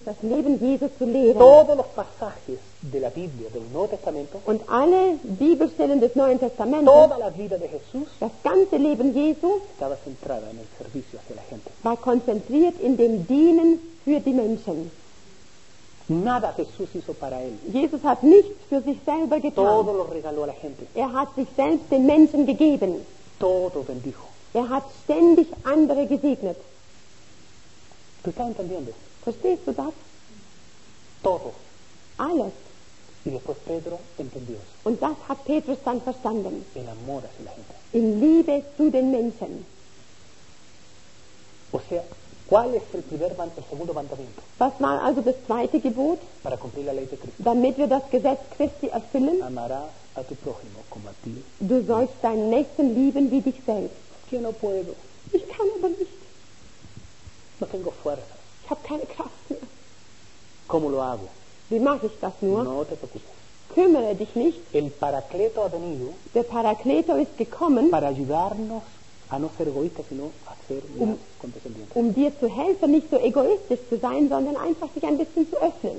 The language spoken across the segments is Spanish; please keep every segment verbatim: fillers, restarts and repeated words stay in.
das Leben Jesu zu leben. Todos los pasajes de la Biblia, del Nuevo Testamento, Und alle Bibelstellen des Neuen Testamentes, toda la vida de Jesús das ganze Leben Jesu, estaba centrada en el servicio hacia la gente. war konzentriert in dem Dienen für die Menschen. Nada Jesús hizo para él. Jesus hat nichts für sich selber Todo getan. lo regaló a la gente. Er hat sich selbst den Menschen gegeben. Todo bendijo. Er hat ständig andere gesegnet. ¿Tú estás entendiendo? Verstehst du das? Todo. Alles. Y después Pedro entendió eso. Und das hat Petrus dann verstanden. El amor hacia la gente. In Liebe zu den Menschen. O sea, ¿cuál es el primer man- el segundo mandamiento Was war also das zweite Gebot? para cumplir la ley de Cristo? Damit wir das Gesetz Christi erfüllen. Amarás a tu prójimo como a ti. Du sollst deinen Nächsten lieben wie dich selbst. Que no puedo, Ich kann aber nicht. no tengo fuerza. Ich habe keine Kraft mehr. ¿Cómo lo hago? Wie mache ich das nur? No te preocupes. Kümmere dich nicht. El Paracleto ha venido Der Parakleto ist gekommen, para ayudarnos a no ser egoístas, sino a ser más Um- condescendientes. um dir zu helfen, nicht so egoistisch zu sein, sondern einfach sich ein bisschen zu öffnen.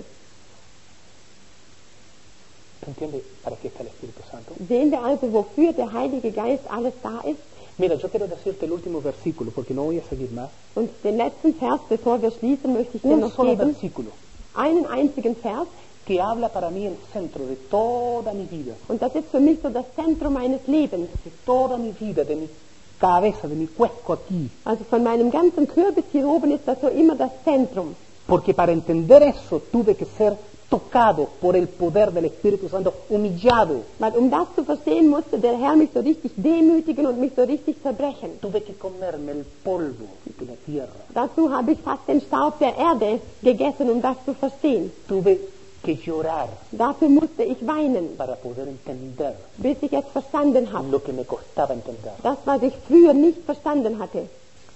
¿Tú entiendes para qué está el Espíritu Santo? Sehen wir also, wofür der Heilige Geist alles da ist? Mira, yo quiero decirte el último versículo, porque no voy a seguir más. Und den letzten Vers, bevor wir schließen, möchte ich dir Un noch solo geben. versículo Einen einzigen Vers. que habla para mí el centro de toda mi vida, Und das ist für mich so das Zentrum meines Lebens. de toda mi vida, de mi cabeza, de mi cuesco aquí. Also von meinem ganzen Kürbis hier oben ist das so immer das Zentrum. Porque para entender eso tuve que ser tocado por el poder del Espíritu Santo, humillado. Weil um das zu verstehen, musste der Herr mich so richtig demütigen und mich so richtig zerbrechen. Tuve que comerme el polvo de la tierra. Dazu habe ich fast den Staub der Erde gegessen, um das zu verstehen. Tuve que llorar Dafür musste ich weinen, para poder entender bis ich es verstanden habe. lo que me costaba entender. Das, was ich früher nicht verstanden hatte.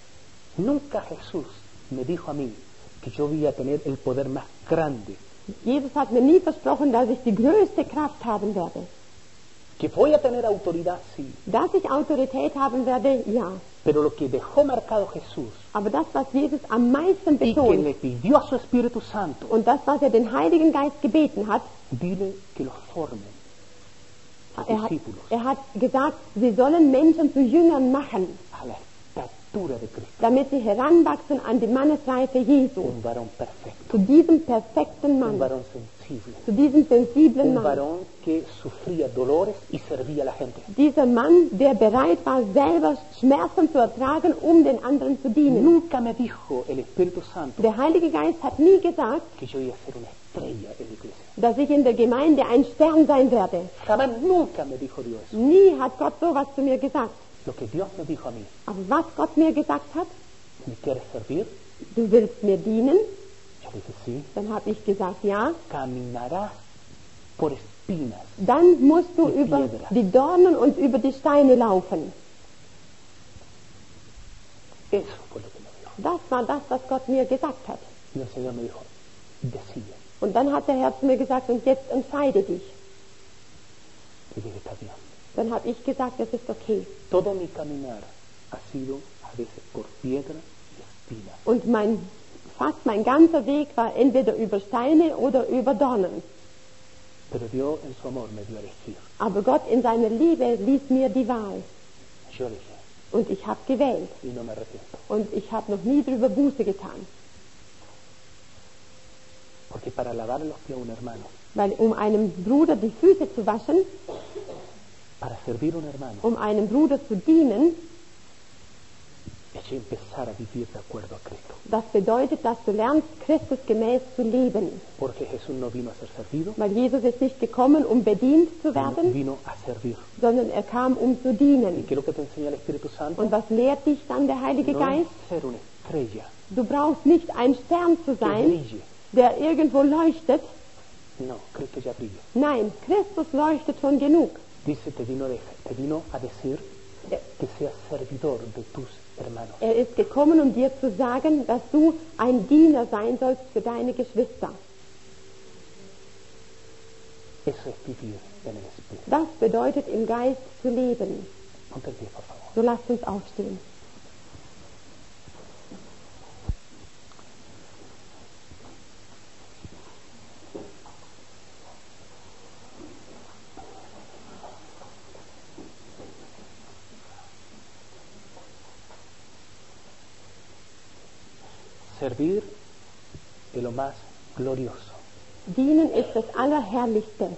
Nunca Jesús me dijo a mí que yo iba a tener el poder más grande, Jesus hat mir nie versprochen, dass ich die größte Kraft haben werde. que voy a tener autoridad, sí, Dass ich Autorität haben werde, ja. pero lo que dejó marcado Jesús Aber das, was Jesus am meisten y que betont le pidió a su Espíritu Santo, und das, was er den Heiligen Geist gebeten hat, dile que los formen, sus er hat, discípulos, er hat gesagt, sie sollen Menschen zu Jüngern machen, a la estatura de Cristo, damit sie heranwachsen an die Mannesreife Jesu. un varón perfecto, Zu diesem perfekten un Mann, varón sensible, zu diesem sensiblen un Mann. varón que sufría dolores y servía a la gente. Dieser Mann, der bereit war, selber Schmerzen zu ertragen, um den anderen zu dienen. Nunca me dijo el Espíritu Santo Der Heilige Geist hat nie gesagt, que yo iba a ser una estrella en la iglesia. dass ich in der Gemeinde ein Stern sein werde. Jamás, nunca me dijo Dios eso. Nie hat Gott sowas zu mir gesagt. Lo que Dios me dijo a mí, Aber was Gott mir gesagt hat, ¿me quieres servir? du willst mir dienen, Yo dije, sí. dann habe ich gesagt, ja. Caminarás por espinas. Dann musst du Mit über Piedra. die Dornen und über die Steine laufen. Eso fue lo que me dijo. Das war das, was Gott mir gesagt hat. Y el Señor me dijo, decide. Und dann hat der Herr zu mir gesagt, und jetzt entscheide dich. Y dije, está bien. Dann habe ich gesagt, das ist okay. Todo mi caminar ha sido a veces por piedra y espinas. Und mein, fast mein ganzer Weg war entweder über Steine oder über Dornen. Pero Dios en su amor me dio a elegir. Aber Gott in seiner Liebe ließ mir die Wahl. Yo elegí Und ich habe gewählt. y no me arrepiento. Und ich habe noch nie drüber Buße getan. Porque para lavar los pies a un hermano, Weil um einem Bruder die Füße zu waschen, para servir a un hermano, um einem Bruder zu dienen, es empezar a vivir de acuerdo a Cristo. das bedeutet, dass du lernst, Christus gemäß zu leben. Porque Jesús no vino a ser servido, Weil Jesus ist nicht gekommen, um bedient zu sino werden, vino a servir. sondern er kam, um zu ¿Y dienen. qué es lo que te enseña el Espíritu Santo? Und was lehrt dich dann der Heilige No Geist? es ser una estrella Du brauchst nicht ein Stern zu que sein, brille. der irgendwo leuchtet. No, Cristo ya brilla. Nein, Christus leuchtet schon genug. Dice, te vino, de- te vino a decir que seas servidor de tus hermanos. Er ist gekommen, um dir zu sagen, dass du ein Diener sein sollst für deine Geschwister. Eso es vivir en el Espíritu. Das bedeutet, im Geist zu leben. Ponte en pie, por favor. So lasst uns aufstehen. Servir es lo más glorioso, Dienen ist das Allerherrlichste.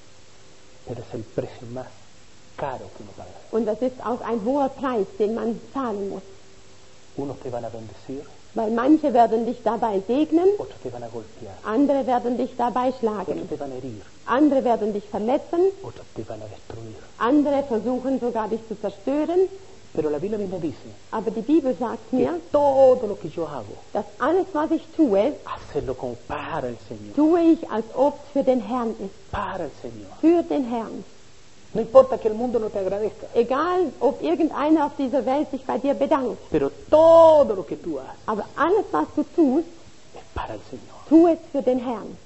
pero es el precio más caro que uno paga. Und das ist auch ein hoher Preis, den man zahlen muss. Unos te van a bendecir, Weil manche werden dich dabei segnen, otros te van a golpear, andere werden dich dabei otros schlagen, te van a herir, andere werden dich verletzen, otros te van a destruir. andere versuchen sogar dich zu zerstören. Pero la Biblia me dice Aber die Bibel sagt que mir, todo lo que yo hago, dass alles, was ich tue, hacerlo como para el Señor, tue ich, als ob es für den Herrn ist. para el Señor. Für den Herrn. No importa que el mundo no te agradezca, Egal, ob irgendeiner auf dieser Welt sich bei dir bedankt. pero todo lo que tú haces Aber alles, was du tust, es para el Señor. tu es für den Herrn.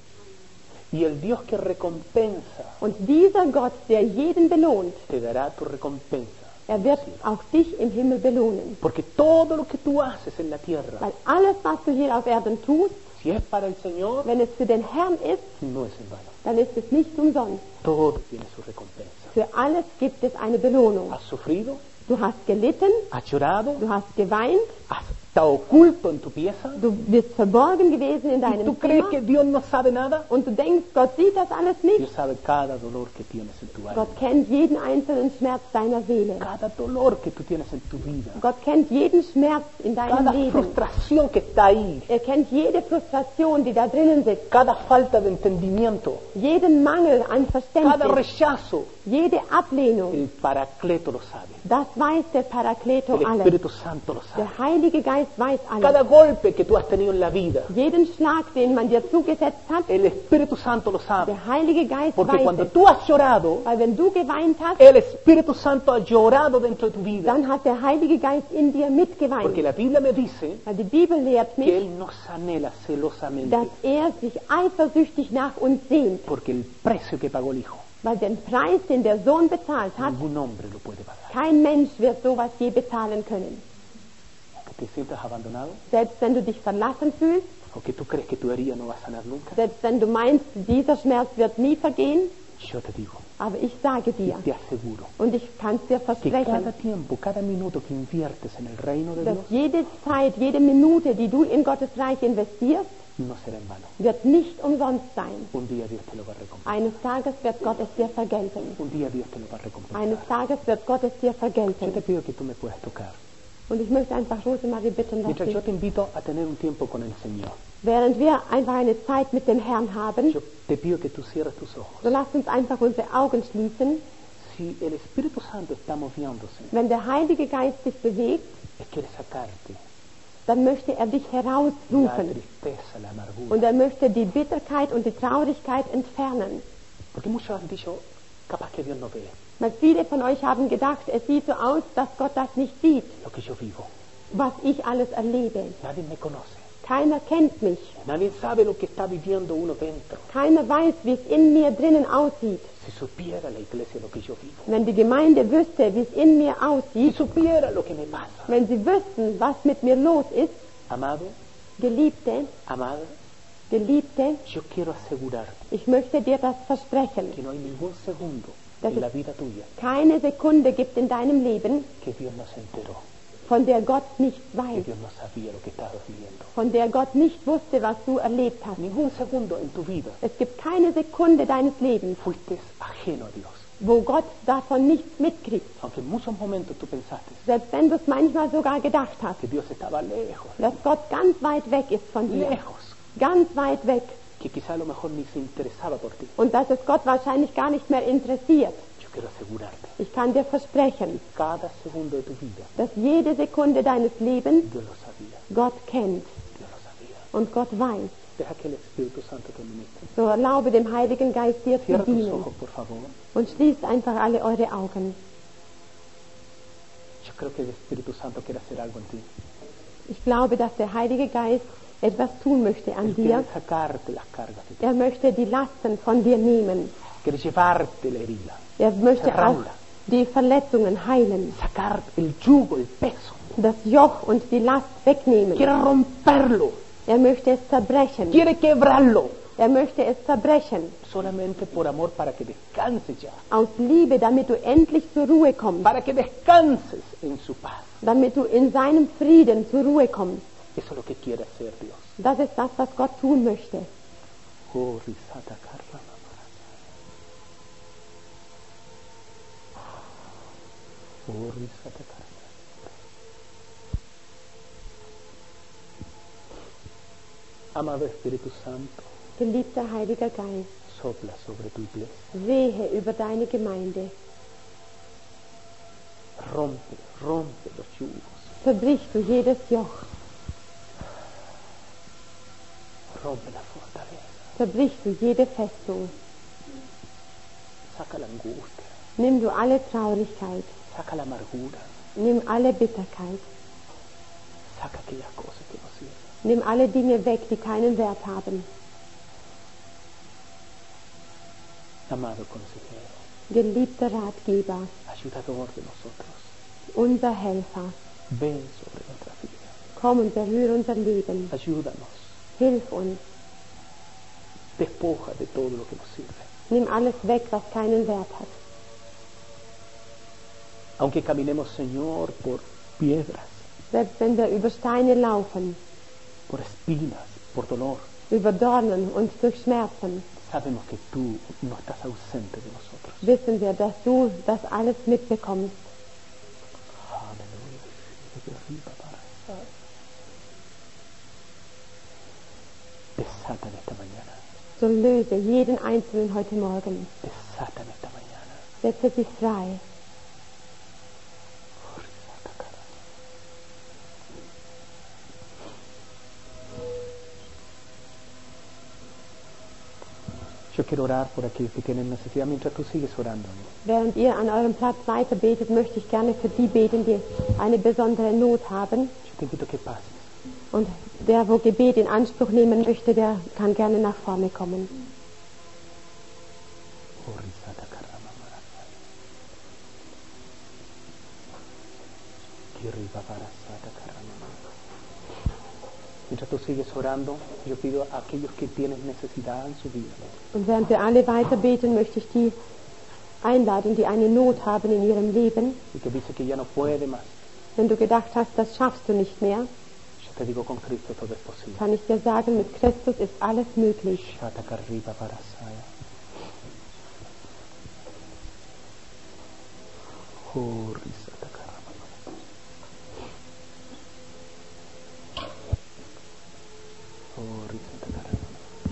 Y el Dios que recompensa Und dieser Gott, der jeden belohnt, te dará tu recompensa. er wird auch dich im Himmel belohnen. Porque todo lo que tú haces en la tierra, Weil alles, was du hier auf Erden tust, si es para el Señor, wenn es für den Herrn ist, no es en vano. dann ist es nicht umsonst. Todo tiene su recompensa. Für alles gibt es eine Belohnung. Has sufrido, Du hast gelitten, has llorado, du hast geweint, has estado oculto en tu pieza. du bist verborgen gewesen in ¿Y deinem tú crees Zimmer que Dios no sabe nada? und du denkst, Gott sieht das alles nicht. Dios sabe cada dolor que tienes en tu alma, Gott kennt jeden einzelnen Schmerz deiner Seele. cada dolor que tú tienes en tu vida, Gott kennt jeden Schmerz in deinem cada Leben. frustración que está ahí, Er kennt jede Frustration, die da drinnen sitzt, cada falta de entendimiento, jeden Mangel an cada Verständnis, rechazo. jede Ablehnung. El Paracleto lo sabe, Das weiß der Parakleto el alles. Espíritu Santo lo sabe. Der Heilige Geist weiß Cada alles. golpe que tú has tenido en la vida, Jeden Schlag, den man dir zugesetzt hat, el Espíritu Santo lo sabe. der Heilige Geist Porque weiß cuando es. tú has llorado, Weil wenn du geweint hast, el Espíritu Santo ha llorado dentro de tu vida. dann hat der Heilige Geist in dir Porque mitgeweint. la Biblia me dice Weil die Bibel lehrt que mich, Él nos anhela celosamente. dass er sich eifersüchtig nach uns sehnt. Porque el precio que pagó el Hijo, Weil den Preis, den der Sohn bezahlt hat, ningún hombre lo puede pagar. kein Mensch wird sowas je bezahlen können. Que te sientas abandonado, Selbst wenn du dich verlassen fühlst, o que tú crees que tu herida no va a sanar nunca, selbst wenn du meinst, dieser Schmerz wird nie vergehen, yo te digo, aber ich sage y dir, te aseguro, und ich kann es dir que cada versprechen, tiempo, cada minuto que inviertes en el reino de dass Dios, jede Zeit, jede Minute, die du in Gottes Reich investierst, no será en vano. wird nicht umsonst sein. Un día Dios te lo va a recompensar. Eines Tages wird Gott es dir vergelten. Un día Dios te lo va a recompensar. Eines Tages wird Gott es dir Yo vergelten. te pido que tú me puedas tocar. Und ich möchte einfach Rosemarie bitten, dass Mientras yo sie, te invito a tener un tiempo con el Señor, während wir einfach eine Zeit mit dem Herrn haben, yo te pido que tú cierres tus ojos. so lasst uns einfach unsere Augen schließen. Si el Espíritu Santo está moviéndose, Wenn der Heilige Geist sich bewegt, Él quiere sacarte dann möchte er dich la herausrufen. tristeza, la amargura. Und er möchte die Bitterkeit und die Traurigkeit entfernen. Porque muchos han dicho, capaz que Dios no ve Weil viele von euch haben gedacht, es sieht so aus, dass Gott das nicht sieht, lo que yo vivo. was ich alles erlebe. Nadie me conoce. Keiner kennt mich. Nadie sabe lo que está viviendo uno dentro. Keiner weiß, wie es in mir drinnen aussieht. Si supiera la iglesia lo que yo vivo. Wenn die Gemeinde wüsste, wie es in mir Si aussieht, supiera lo que me pasa. wenn sie wüssten, was mit mir los ist, Amado, Geliebte, amada, Geliebte, yo quiero asegurarte ich möchte dir das versprechen. que no hay ningún segundo Das en la ist- vida tuya Keine Sekunde gibt in deinem Leben, que Dios no se enteró, von der Gott nichts que weiß, Dios no sabía lo que estabas viviendo. von der Gott nicht wusste, was du erlebt hast. Ningún segundo en tu vida Es gibt keine Sekunde deines Lebens, fuiste ajeno a Dios. wo Gott davon nichts mitkriegt. Aunque en muchos momentos tú pensaste Selbst wenn du es manchmal sogar gedacht hast, que Dios estaba lejos, dass Gott ganz weit weg ist von dir. lejos, Ganz weit weg. que quizá a lo mejor ni se interesaba por ti. Und dass es Gott wahrscheinlich gar nicht mehr interessiert. Yo quiero asegurarte, Ich kann dir versprechen, cada segundo de tu vida, dass jede Sekunde deines Lebens Dios lo sabía, Gott kennt Dios lo sabía. und Gott weiß. Deja que el Espíritu Santo te ministre. So erlaube dem Heiligen Geist dir zu Cierra tus dienen ojos, por favor. und schließt einfach alle eure Augen. Yo creo que el Espíritu Santo quiere hacer algo en ti. Ich glaube, dass der Heilige Geist etwas tun möchte an Él quiere dir. sacarte las cargas de ti. Er möchte die Lasten von dir nehmen. Quiere llevarte la herida, Er möchte auch Cerrarla. die Verletzungen heilen, sacar el yugo, el peso. das Joch und die Last wegnehmen. Quiere romperlo, Er möchte es zerbrechen. quiere quebrarlo. Er möchte es zerbrechen. Solamente por amor, para que descanses ya. Aus Liebe, damit du endlich zur Ruhe kommst. Para que descanses en su paz. Damit du in seinem Frieden zur Ruhe kommst. Eso es lo que quiere hacer Dios. Das ist das, was Gott tun möchte. Oh, risata karma. Oh, risata karma. Amado Espíritu Santo, Geliebter Heiliger Geist, sopla sobre tu iglesia. wehe über deine Gemeinde. Rompe, rompe los yugos. Verbrich du jedes Joch. Rompe la fortaleza. Verbrich du jede Festung. Saca la angustia. Nimm du alle Traurigkeit. Saca la amargura. Nimm alle Bitterkeit. Saca aquellas cosas que no sirven. Nimm alle Dinge weg, die keinen Wert haben. Amado consejero, Geliebter Ratgeber, ayudador de nosotros, unser Helfer, ven sobre nuestra vida. komm und berühre unser Leben. Ayúdanos. Hilf uns. Despoja de todo lo que nos sirve. Nimm alles weg, was keinen Wert hat. Aunque caminemos, Señor, por piedras, Selbst wenn wir über Steine laufen, por espinas, por dolor, über Dornen und durch Schmerzen, sabemos que tú no estás ausente de nosotros. wissen wir, dass du das alles mitbekommst. Aleluya. Desata en esta mañana. So löse jeden Einzelnen heute Morgen. Desata en esta mañana. Setze sie frei. Yo quiero orar por aquellos que tienen necesidad mientras tú sigues orando. Während ihr an eurem Platz weiter betet, möchte ich gerne für die beten, die eine besondere Not haben. Yo te invito a que pases. Und der, wo Gebet in Anspruch nehmen möchte, der kann gerne nach vorne kommen. Mientras tú sigues orando, yo pido a aquellos que tienen necesidad en su vida, Und während wir alle weiter beten, möchte ich die einladen, die eine Not haben in ihrem Leben. y que dice que ya no puede más. Wenn du gedacht hast, das schaffst du nicht mehr, Yo te digo, con Cristo todo es posible. kann ich dir sagen, mit Christus ist alles möglich. Shatakarriba parasaya. Oh, risatakarama. Oh, risatakarama.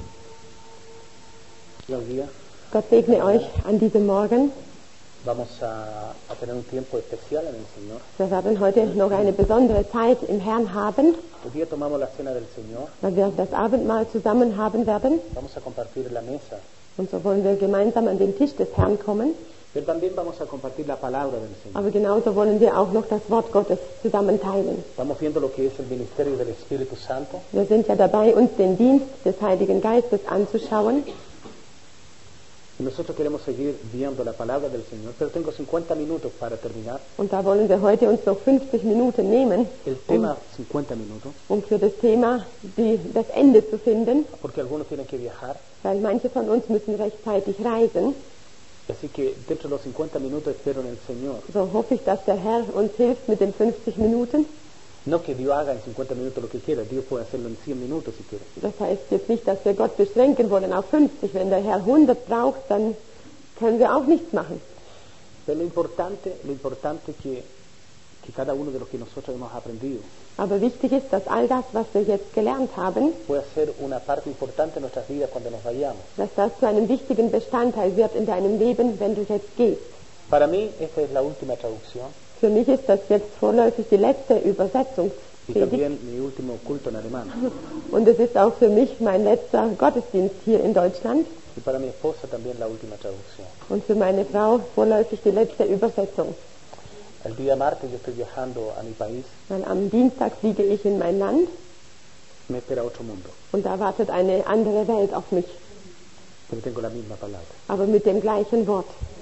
Buenos días. Gott segne euch an diesem Morgen. Vamos a, a tener un tiempo especial en el Señor. Wir werden heute noch eine besondere Zeit im Herrn haben, Hoy día tomamos la cena del Señor. weil wir das Abendmahl zusammen haben werden. Vamos a compartir la mesa. Und so wollen wir gemeinsam an den Tisch des Herrn kommen. Pero también vamos a compartir la palabra del Señor. Aber genauso wollen wir auch noch das Wort Gottes zusammen teilen. Estamos viendo lo que es el ministerio del Espíritu Santo. Wir sind ja dabei, uns den Dienst des Heiligen Geistes anzuschauen. Y nosotros queremos seguir viendo la palabra del Señor. Pero tengo cincuenta minutos para terminar. Und da wollen wir heute uns noch fünfzig Minuten nehmen, El tema cincuenta minutos. um für das Thema die, das Ende zu finden, Porque algunos tienen que viajar. weil manche von uns müssen rechtzeitig reisen. Así que dentro de los cincuenta minutos espero en el Señor. So hoffe ich, dass der Herr uns hilft mit den fünfzig Minuten. No que Dios haga en cincuenta minutos lo que quiera. Dios puede hacerlo en cien minutos si quiere. Das heißt jetzt nicht, dass wir Gott beschränken wollen auf fünfzig. Wenn der Herr hundert braucht, dann können wir auch nichts machen. Pero lo importante, lo importante que, que cada uno de los que nosotros hemos aprendido Aber wichtig ist, dass all das, was wir jetzt gelernt haben, pueda ser una parte importante de nuestras vidas cuando nos vayamos. dass das zu einem wichtigen Bestandteil wird in deinem Leben, wenn du jetzt gehst. Para mí esta es la última traducción Für mich ist das jetzt vorläufig die letzte y Übersetzungspredigt. también mi último culto en alemán. Und es ist auch für mich mein letzter Gottesdienst hier in Deutschland. Y para mi esposa también la última traducción. Und für meine Frau vorläufig die letzte Übersetzung. El día martes yo estoy viajando a mi país. Weil am Dienstag fliege ich in mein Land Me espera otro mundo. und da wartet eine andere Welt auf mich. Pero tengo la misma palabra. Aber mit dem gleichen Wort.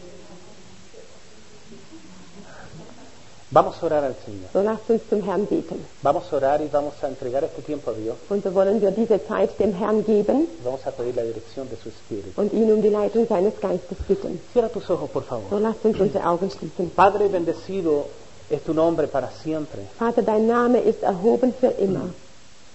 Vamos a orar al Señor. So lasst uns zum Herrn beten. Vamos a orar y vamos a entregar este tiempo a Dios. Und so wollen wir diese Zeit dem Herrn geben Vamos a pedir la dirección de su Espíritu. und ihn um die Leitung seines Geistes bitten. Cierra tus ojos, por So favor. lasst uns unsere Augen schließen. Padre bendecido es tu nombre para siempre. Vater, dein Name ist erhoben für immer.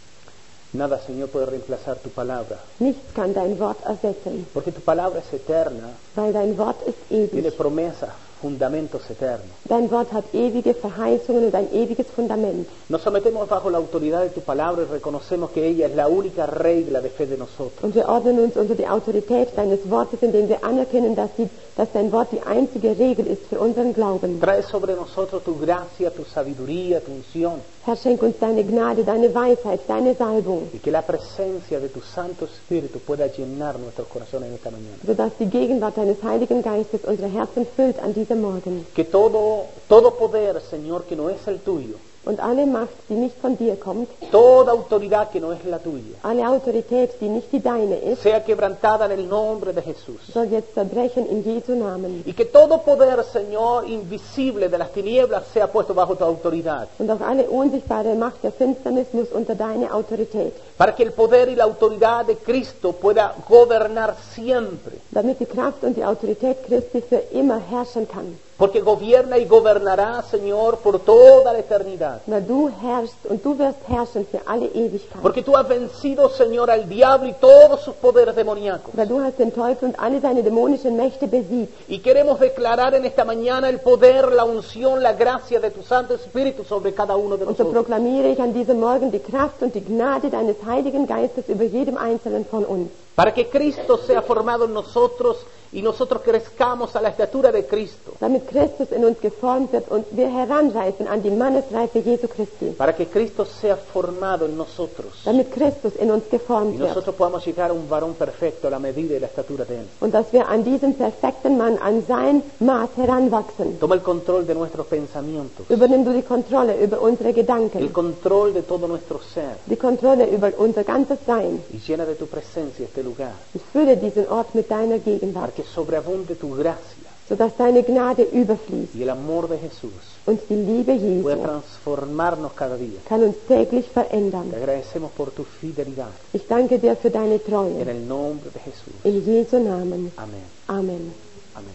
Nada, Señor, puede reemplazar tu palabra, Nichts kann dein Wort ersetzen, porque tu palabra es eterna, weil dein Wort ist tiene ewig. promesas, fundamentos eternos. Dein Wort hat ewige Verheißungen und ein ewiges Fundament. Nos sometemos bajo la autoridad de tu palabra y reconocemos que ella es la única regla de fe de nosotros. Und wir ordnen uns unter die Autorität deines Wortes, indem wir anerkennen, dass, die, dass dein Wort die einzige Regel ist für unseren Glauben. Trae sobre nosotros tu gracia, tu sabiduría, tu unción, Herr, schenk uns deine Gnade, deine Weisheit, deine Salbung, y que la presencia de tu Santo Espíritu pueda llenar nuestros corazones en esta mañana. sodass die Gegenwart deines Heiligen Geistes unsere Herzen füllt an diesem Morgen. Que todo, todo poder, Señor, que no es el tuyo, Und alle Macht, die nicht von dir kommt, toda autoridad que no es la tuya, alle Autorität, die nicht die deine ist, sea quebrantada en el nombre de Jesús. soll jetzt zerbrechen in Jesu Namen. Y que todo poder, Señor, invisible de las tinieblas sea puesto bajo tu autoridad. Und auch alle unsichtbare Macht der Finsternis muss unter deine Autorität, Para que el poder y la autoridad de Cristo pueda gobernar siempre. damit die Kraft und die Autorität Christi für immer herrschen kann. Porque gobierna y gobernará, Señor, por toda la eternidad. Weil du herrschst und du wirst herrschen für alle Ewigkeit. Porque tú has vencido, Señor, al diablo y todos sus poderes demoníacos. Weil du hast den Teufel und alle seine dämonischen Mächte besiegt. Y queremos declarar en esta mañana el poder, la unción, la gracia de tu Santo Espíritu sobre cada uno de Und so nosotros. proklamiere ich an diesem Morgen die Kraft und die Gnade deines Heiligen Geistes über jedem Einzelnen von uns. Para que Cristo sea formado en nosotros y nosotros crezcamos a la estatura de Cristo. Damit Christus in uns geformt wird und wir heranreifen an die Mannesreife Jesu Christi. Para que Cristo sea formado en nosotros. Damit Christus in uns Y geformt wird. nosotros podamos llegar a un varón perfecto a la medida y la estatura de Él. Und dass wir an diesen perfekten Mann, an sein Maß heranwachsen. Toma el control de nuestros pensamientos. Übernimm du die Kontrolle über unsere El Gedanken. control de todo nuestro ser. Die Kontrolle über unser ganzes Sein. Y llena de tu presencia este lugar. Und fülle diesen Ort mit deiner Gegenwart. Para que sobreabunde tu gracia Sodass deine Gnade überfließt. y el amor de Jesús Und die Liebe pueda Jesu transformarnos cada día. kann uns täglich Te verändern. agradecemos por tu fidelidad. Ich danke dir für deine En Treue. el nombre de Jesús. In Jesu Namen. Amén. Amen. Amén.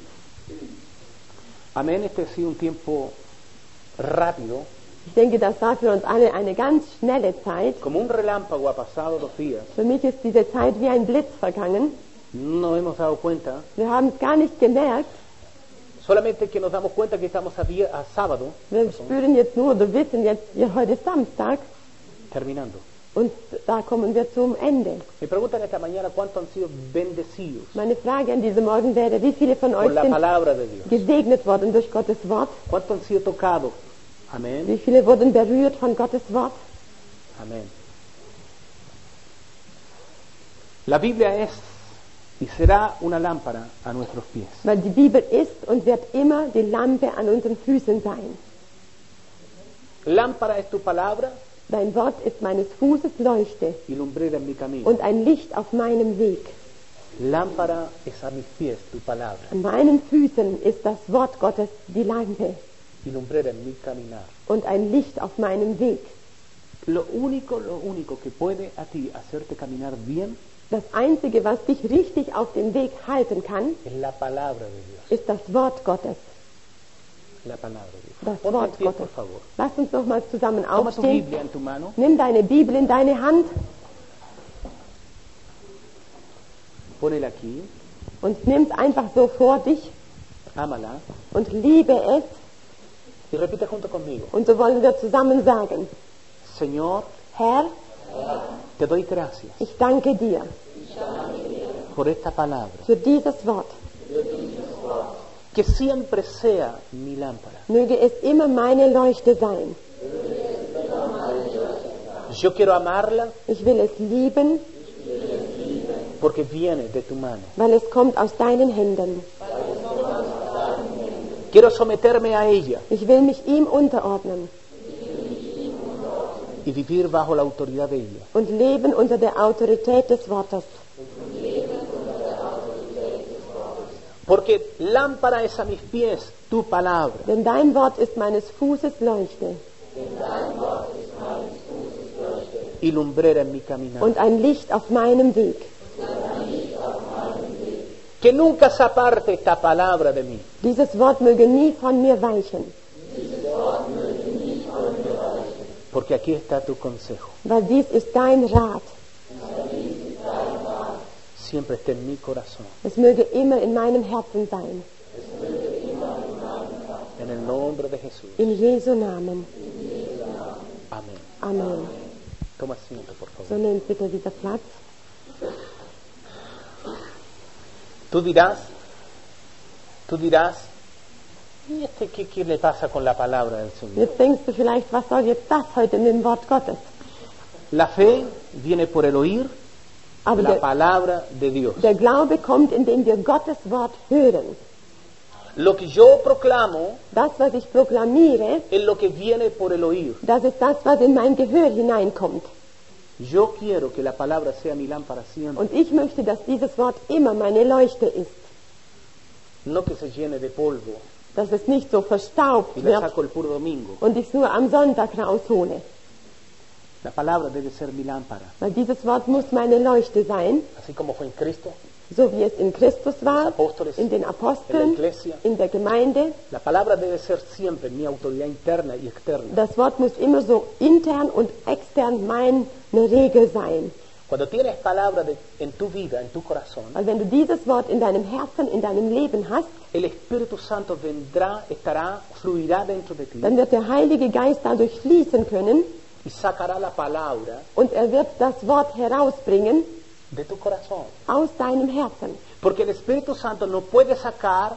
Amén. Este ha sido un tiempo rápido. Ich denke, das war für uns alle eine ganz schnelle Zeit. Como un relámpago ha pasado los días. Für mich ist diese Zeit wie ein Blitz vergangen. No hemos dado cuenta. Wir haben es gar nicht gemerkt. Solamente que nos damos cuenta que estamos a, día, a sábado Wir spüren jetzt nur, wir wissen jetzt, ja, heute ist Samstag terminando. und da kommen wir zum Ende. Me preguntan esta mañana cuántos han sido bendecidos Meine Frage an diesem Morgen wäre, wie viele von euch por la sind palabra de Dios. gesegnet worden durch Gottes Wort? ¿Cuántos han sido tocados? Amén. Wie viele wurden berührt von Gottes Wort? Amén. La Biblia es y será una lámpara a nuestros pies. Weil die Bibel ist und wird immer die Lampe an unseren Füßen sein. Lámpara es tu palabra Dein Wort ist meines Fußes Leuchte y lumbrera en mi camino. und ein Licht auf meinem Weg. Lámpara es a mis pies tu palabra An meinen Füßen ist das Wort Gottes die Lampe y lumbrera en mi caminar. und ein Licht auf meinem Weg. Lo único, lo único que puede a ti hacerte caminar bien Das Einzige, was dich richtig auf dem Weg halten kann, es la palabra de Dios. ist das Wort Gottes. La palabra de Dios. Das Ponte en Wort pie, por Gottes. favor. Lass uns nochmal zusammen Toma tu aufstehen. Biblia en tu mano. Nimm deine Bibel in deine Hand Ponela aquí. und nimm es einfach so vor dich Ámala. und liebe es. Y repite junto conmigo. Und so wollen wir zusammen sagen, Señor, Herr, te doy gracias ich danke dir por esta palabra. für dieses Wort. Que siempre sea mi lámpara. Möge es immer meine Leuchte sein. Yo quiero amarla Ich will es lieben, porque viene de tu mano. weil es kommt aus deinen Händen. Quiero someterme a ella Ich will mich ihm unterordnen y vivir bajo la autoridad de ella. und leben unter der Autorität des Wortes. Porque lámpara es a mis pies tu palabra Denn dein Wort ist meines Fußes Leuchte y lumbrera en mi caminar. und ein Licht auf meinem Weg. Que nunca se aparte esta palabra de mí. Dieses Wort möge nie von mir weichen, Porque aquí está tu consejo. weil dies ist dein Rat. Siempre esté en mi corazón. Es möge immer in meinem Herzen sein. En el nombre de Jesús. In Jesu Namen. Amén. Amen. Toma asiento, por favor. So nehmt bitte wieder Platz. Tú dirás, tú dirás, ¿y este qué, qué le pasa con la palabra del Señor? Jetzt denkst du vielleicht, was soll jetzt das heute mit dem Wort Gottes? La fe viene por el oír Aber la der, palabra de Dios. der Glaube kommt, indem wir Gottes Wort hören. Lo que yo proclamo Das, was ich proklamiere, es lo que viene por el oír. das ist das, was in mein Gehör hineinkommt. Yo quiero que la palabra sea mi lámpara siempre, Und ich möchte, dass dieses Wort immer meine Leuchte ist. no que se llene de polvo Dass es nicht so y verstaubt la wird saco el puro domingo. und ich es nur am Sonntag raushole. La palabra debe ser mi lámpara, Weil dieses Wort muss meine Leuchte sein, así como fue en Cristo, so wie es in Christus war, apóstoles, in den en la Aposteln, iglesia. in der Gemeinde. La palabra debe ser siempre mi autoridad interna y externa. Das Wort muss immer so intern und extern meine Regel sein. Cuando tienes palabra de- en tu vida, en tu corazón, Weil wenn du dieses Wort in deinem Herzen, in deinem Leben hast, el Espíritu Santo vendrá, estará, fluirá dentro de ti dann wird der Heilige Geist dadurch fließen können y sacará la palabra und er wird das Wort herausbringen de tu corazón. aus deinem Herzen. Porque el Espíritu Santo no puede sacar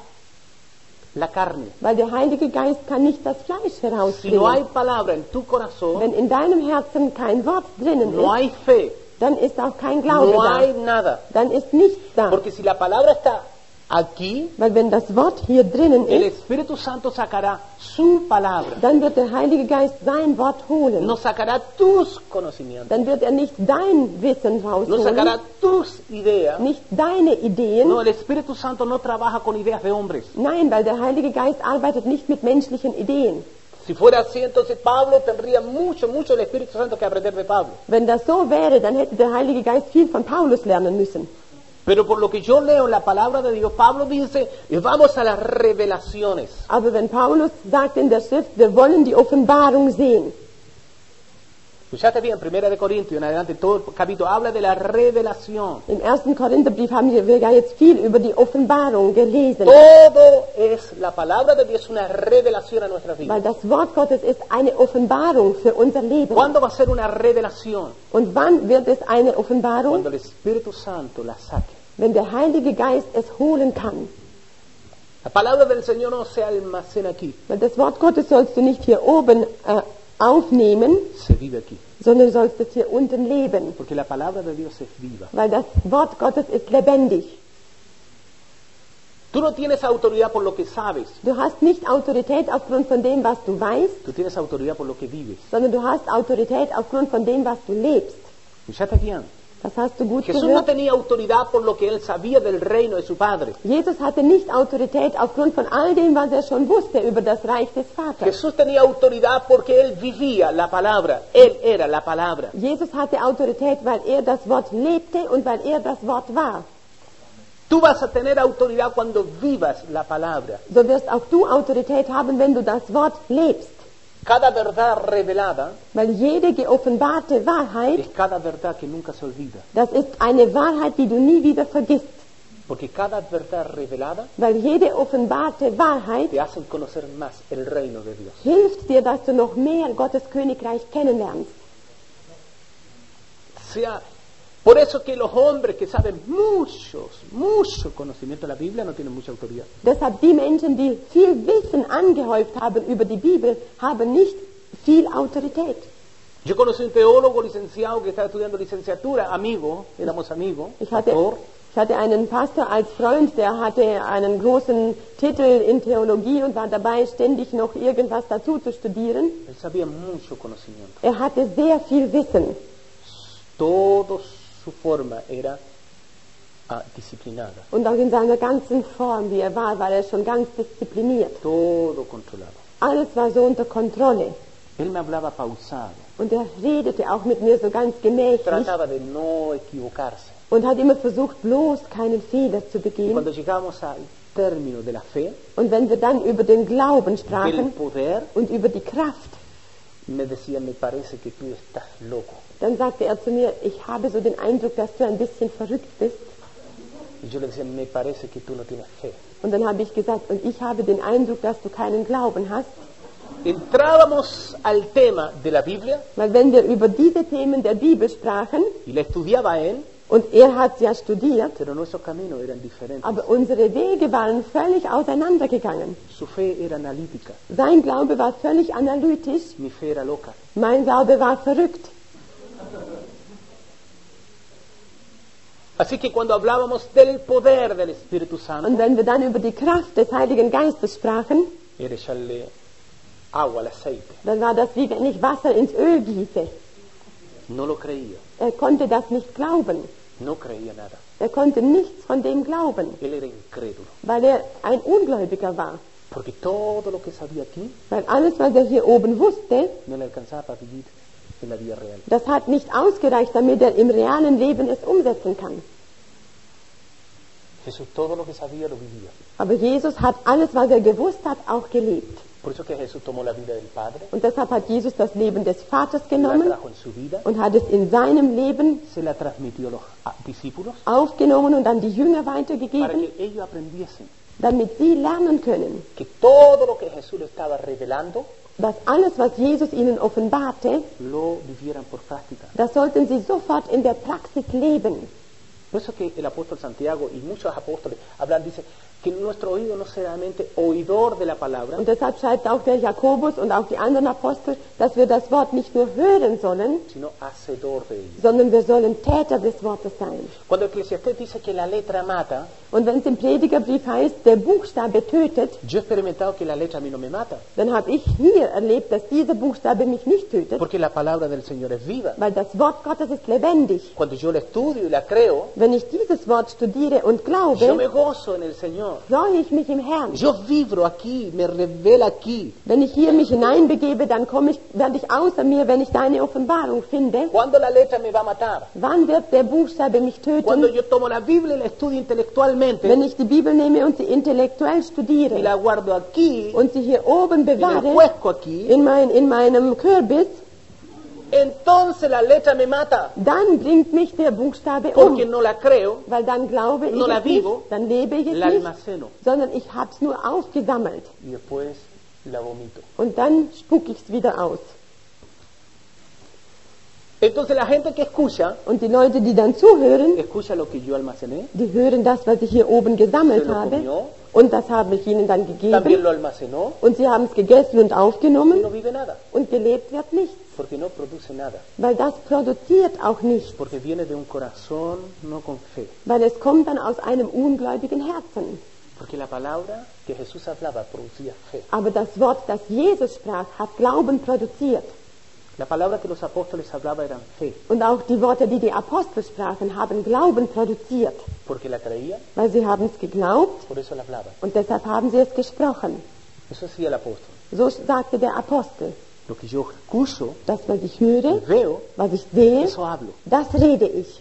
la carne. Weil der Heilige Geist kann nicht das Fleisch Si no hay herausbringen. palabra en tu corazón, Wenn in deinem Herzen kein Wort drinnen no ist, hay fe, dann ist auch kein Glaube no hay da. nada. Dann ist nichts da. Porque si la palabra está aquí, Weil wenn das Wort hier drinnen el ist, Espíritu Santo sacará su palabra, dann wird der Heilige Geist sein Wort holen. no sacará tus conocimientos, Dann wird er nicht dein Wissen no rausholen, sacará tus ideas. nicht deine Ideen. No, el Espíritu Santo no trabaja con ideas de hombres. Nein, weil der Heilige Geist arbeitet nicht mit menschlichen Ideen. Si fuera así, entonces Pablo tendría mucho, mucho el Espíritu Santo que aprender de Pablo. Wenn das so wäre, dann hätte der Heilige Geist viel von Paulus lernen müssen. Pero por lo que yo leo en la palabra de Dios, Pablo dice, "Y vamos a las revelaciones. Aber wenn Paulus sagt in der Schrift, wir wollen die Offenbarung sehen. Escuchaste bien, Primera de Corintios en adelante, todo el capítulo habla de la revelación. Im ersten Korintherbrief haben wir ja jetzt viel über die Offenbarung gelesen. Todo es, la palabra de Dios es una revelación a nuestras vidas. Weil das Wort Gottes ist eine Offenbarung für unser Leben. ¿Cuándo va a ser una revelación? Und wann wird es eine Offenbarung? Cuando el Espíritu Santo la saque. Wenn der Heilige Geist es holen kann. La palabra del Señor no se almacena aquí, Weil das Wort Gottes sollst du nicht hier oben äh, aufnehmen, se vive aquí. sondern du sollst es hier unten leben. Porque la palabra de Dios es viva. Weil das Wort Gottes ist lebendig. Tú no tienes autoridad por lo que sabes, Du hast nicht Autorität aufgrund von dem, was du weißt, tú tienes autoridad por lo que vives. sondern du hast Autorität aufgrund von dem, was du lebst. ¿Escuchaste bien? Das hast du gut Jesús no gehört. tenía autoridad por lo que él sabía del reino de su Padre. Jesus hatte nicht Autorität aufgrund von all dem, was er schon wusste über das Reich des Vaters. Jesús tenía autoridad porque él vivía la palabra. Él era la palabra. Jesus hatte Autorität, weil er das Wort lebte und weil er das Wort war. Tú vas a tener autoridad cuando vivas la palabra. So wirst auch du Autorität haben, wenn du das Wort lebst. Cada verdad revelada Weil jede geoffenbarte Wahrheit, es cada verdad que nunca se olvida. das ist eine Wahrheit, die du nie wieder vergisst. Porque cada verdad revelada Weil jede offenbarte Wahrheit te hace conocer más el reino de Dios. hilft dir, dass du noch mehr Gottes Königreich kennenlernst. O sea, por eso que los hombres que saben muchos, mucho conocimiento de la Biblia no tienen mucha autoridad. Deshalb die Menschen, die viel Wissen angehäuft haben über die Bibel, haben nicht viel Autorität. Yo conocí un teólogo licenciado que estaba estudiando licenciatura, amigo, éramos amigos, Ich hatte, pastor, ich hatte einen Pastor als Freund, der hatte einen großen Titel in Theologie und war dabei, ständig noch irgendwas dazu zu studieren. él sabía mucho conocimiento. Er hatte sehr viel Wissen. Todo su forma era ah, disciplinada, Und auch in seiner ganzen Form, wie er war, war er schon ganz diszipliniert. todo controlado. Alles war so unter Kontrolle. Él me hablaba pausado, Und er redete auch mit mir so ganz gemächlich trataba de no equivocarse. und hat immer versucht, bloß keinen Fehler zu Y begehen. cuando llegamos al término de la fe, Und wenn wir dann über den Glauben del sprachen poder, und über die Kraft, me decía, me parece que tú estás loco. Dann sagte er zu mir, ich habe so den Eindruck, dass du ein bisschen verrückt bist. Y yo le decía, me parece que tú no tienes fe. Und dann habe ich gesagt, und ich habe den Eindruck, dass du keinen Glauben hast. Entrábamos al tema de la Biblia Weil wenn wir über diese Themen der Bibel sprachen, y la estudiaba él, und er hat ja studiert, pero nuestros caminos eran diferentes. aber unsere Wege waren völlig auseinandergegangen. Su fe era analítica, Sein Glaube war völlig analytisch, mi fe era loca. mein Glaube war verrückt. Así que cuando hablábamos del poder del Espíritu Santo, Und wenn wir dann über die Kraft des Heiligen Geistes sprachen, era echarle agua al aceite. dann war das wie wenn ich Wasser ins Öl gieße. No lo creía, Er konnte das nicht glauben. no creía nada. Er konnte nichts von dem glauben, Él era incrédulo, weil er ein Ungläubiger war. porque todo lo que sabía aquí Weil alles, was er hier oben wusste, no le alcanzaba para vivir en la vida real. das hat nicht ausgereicht, damit er im realen Leben es umsetzen kann. Jesús todo lo que sabía lo vivía. Aber Jesus hat alles, was er gewusst hat, auch gelebt. Por eso que Jesús tomó la vida del Padre, Und deshalb hat Jesus das Leben des Vaters la genommen trajo en su vida, und hat es in seinem Leben se la transmitió a los ah, discípulos aufgenommen und an die Jünger para weitergegeben, que ellos aprendiesen damit sie lernen können, que todo lo que Jesús le estaba revelando dass alles, was Jesus ihnen offenbarte, lo vivieran por práctica. das sollten sie sofort in der Praxis leben. Por eso que el apóstol Santiago y muchos apóstoles hablan, dice que nuestro oído no sea solamente oidor de la palabra, Und deshalb schreibt auch der Jakobus und auch die anderen Apostel, dass wir das Wort nicht nur hören sollen, sino hacedor de ello. sondern wir sollen Täter des Wortes sein. Cuando Eclesiastés dice que la letra mata, Und wenn es im Predigerbrief heißt, der Buchstabe tötet, yo he experimentado que la letra a mí no me mata, dann habe ich hier erlebt, dass dieser Buchstabe mich nicht tötet, porque la palabra del Señor es viva. weil das Wort Gottes ist lebendig. Cuando yo la estudio y la creo, Wenn ich dieses Wort studiere und yo me glaube, gozo en el Señor. freue ich mich im Herrn. Yo vibro aquí, me revela aquí. Wenn ich hier mich hineinbegebe, dann komme ich, werde ich außer mir, wenn ich deine Offenbarung finde. ¿Cuándo la letra me va a matar? Wann wird der Buchstabe mich Cuando töten? yo tomo la Biblia y la estudio intelectualmente Wenn ich die Bibel nehme und sie intellektuell y studiere la guardo aquí, und sie hier oben en el bewahre, cuesco aquí, in, mein, in meinem Kürbis, entonces la letra me mata, dann bringt mich der Buchstabe porque um. no la creo, Weil dann glaube ich no la es nicht, vivo, dann lebe ich es la nicht, almaceno sondern ich habe es nur aufgesammelt y después la vomito. und dann spucke ich es wieder aus. Entonces la gente que escucha, Und die Leute, die dann zuhören, escucha lo que yo almacené, die hören das, was ich hier oben gesammelt Se lo habe, comió. und das habe ich ihnen dann también gegeben, lo almacenó und sie haben es gegessen und y aufgenommen, no vive nada, und gelebt wird nichts, porque no produce nada, weil das produziert auch nichts, porque viene de un corazón no con fe, weil es kommt dann aus einem ungläubigen Herzen. porque la palabra que Jesús hablaba producía fe. Aber das Wort, das Jesus sprach, hat Glauben produziert. La palabra que los apóstoles hablaban eran fe, Und auch die Worte, die die Apostel sprachen, haben Glauben produziert, porque la creían, weil sie haben es geglaubt por eso la hablaban. und deshalb haben sie es gesprochen. Eso hacía el apóstol. So sagte der Apostel, Lo que yo escucho das, was ich y höre, veo, was ich sehe, eso hablo. das rede ich.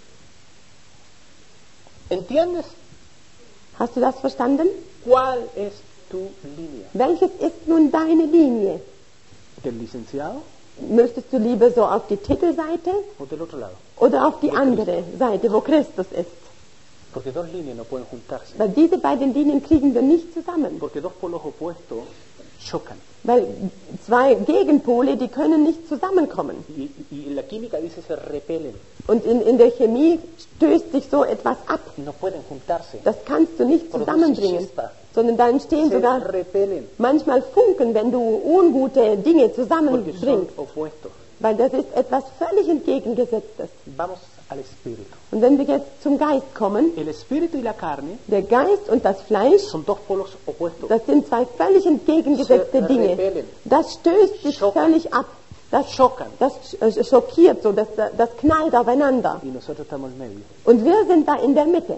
¿Entiendes Hast du das verstanden? cuál es tu línea? Welches ist nun deine Linie? ¿Del licenciado Möchtest du lieber so auf die Titelseite o del otro lado? oder auf die andere Seite, wo Christus ist? Porque dos líneas no pueden juntarse, Weil diese beiden Linien kriegen wir nicht zusammen. porque dos polos opuestos chocan. Weil zwei Gegenpole, die können nicht zusammenkommen. Y, y en la química dice se repelen, Und in, in der Chemie stößt sich so etwas ab. no pueden juntarse, Das kannst du nicht zusammenbringen, sondern da entstehen se sogar repelen, manchmal Funken, wenn du ungute Dinge porque son zusammenbringst. opuestos. Weil das ist etwas völlig entgegengesetztes. Vamos al espíritu. Und wenn wir jetzt zum Geist kommen, El espíritu y la carne der Geist und das Fleisch, son dos polos opuestos. das sind zwei völlig entgegengesetzte Se Dinge. repelen. Das stößt sich Schocken. völlig ab. Das, Chocan. das äh, schockiert so, das, das knallt aufeinander. Y nosotros estamos en medio. Und wir sind da in der Mitte.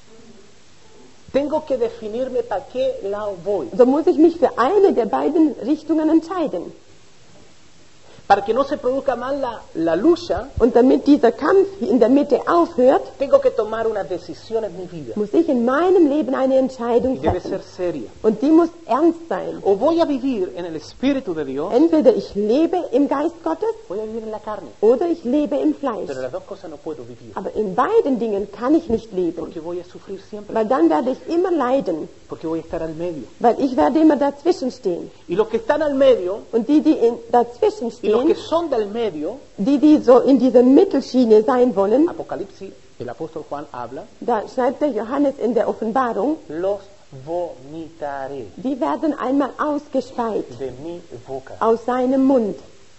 Tengo que definirme para qué lado voy. So muss ich mich für eine der beiden Richtungen entscheiden. para que no se produzca más la, la lucha, Und damit dieser Kampf in der Mitte aufhört, tengo que tomar una decisión en mi vida. muss ich in meinem Leben eine Y Entscheidung debe treffen. ser seria. Und die muss ernst sein. O voy a vivir en el Espíritu de Dios, Entweder ich lebe im Geist Gottes voy a vivir en la carne. oder ich lebe im Fleisch. Pero las dos cosas no puedo vivir, Aber in beiden Dingen kann ich nicht leben, porque voy a sufrir siempre, weil dann werde ich immer leiden, porque voy a estar al medio. weil ich werde immer dazwischen stehen. Y los que están al medio, Und die, die in, dazwischen y los que stehen, son del medio, die, die so in dieser Mittelschiene sein wollen, Apocalipsis, el apóstol Juan habla, da schreibt der Johannes in der Offenbarung, los vomitaré die werden einmal ausgespeit de mi boca. aus seinem Mund.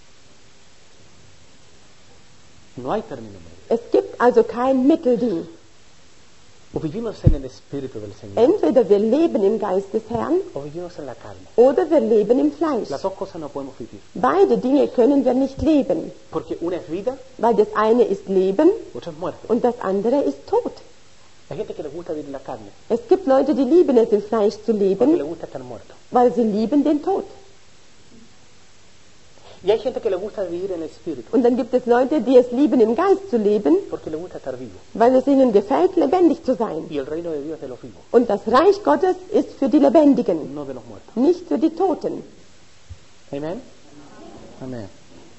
No hay término medio. Es gibt also kein Mittelding. O vivimos en el Espíritu del Señor, Entweder wir leben im Geist des Herrn o vivimos en la carne. oder wir leben im Fleisch. Las dos cosas no podemos vivir, Beide Dinge können wir nicht leben, porque una es vida, weil das eine ist Leben otra es muerte. und das andere ist Tod. Hay gente que le gusta vivir en la carne, Es gibt Leute, die lieben es, im Fleisch zu porque le leben, gusta estar muerto. weil sie lieben den Tod. Y hay gente que le gusta vivir en el Espíritu, Und dann gibt es Leute, die es lieben, im Geist zu leben, porque le gusta estar vivo. weil es ihnen gefällt, lebendig zu sein. Y el reino de Dios es de los vivos, Und das Reich Gottes ist für die Lebendigen, no de los muertos. nicht für die Toten. Amén. Amén.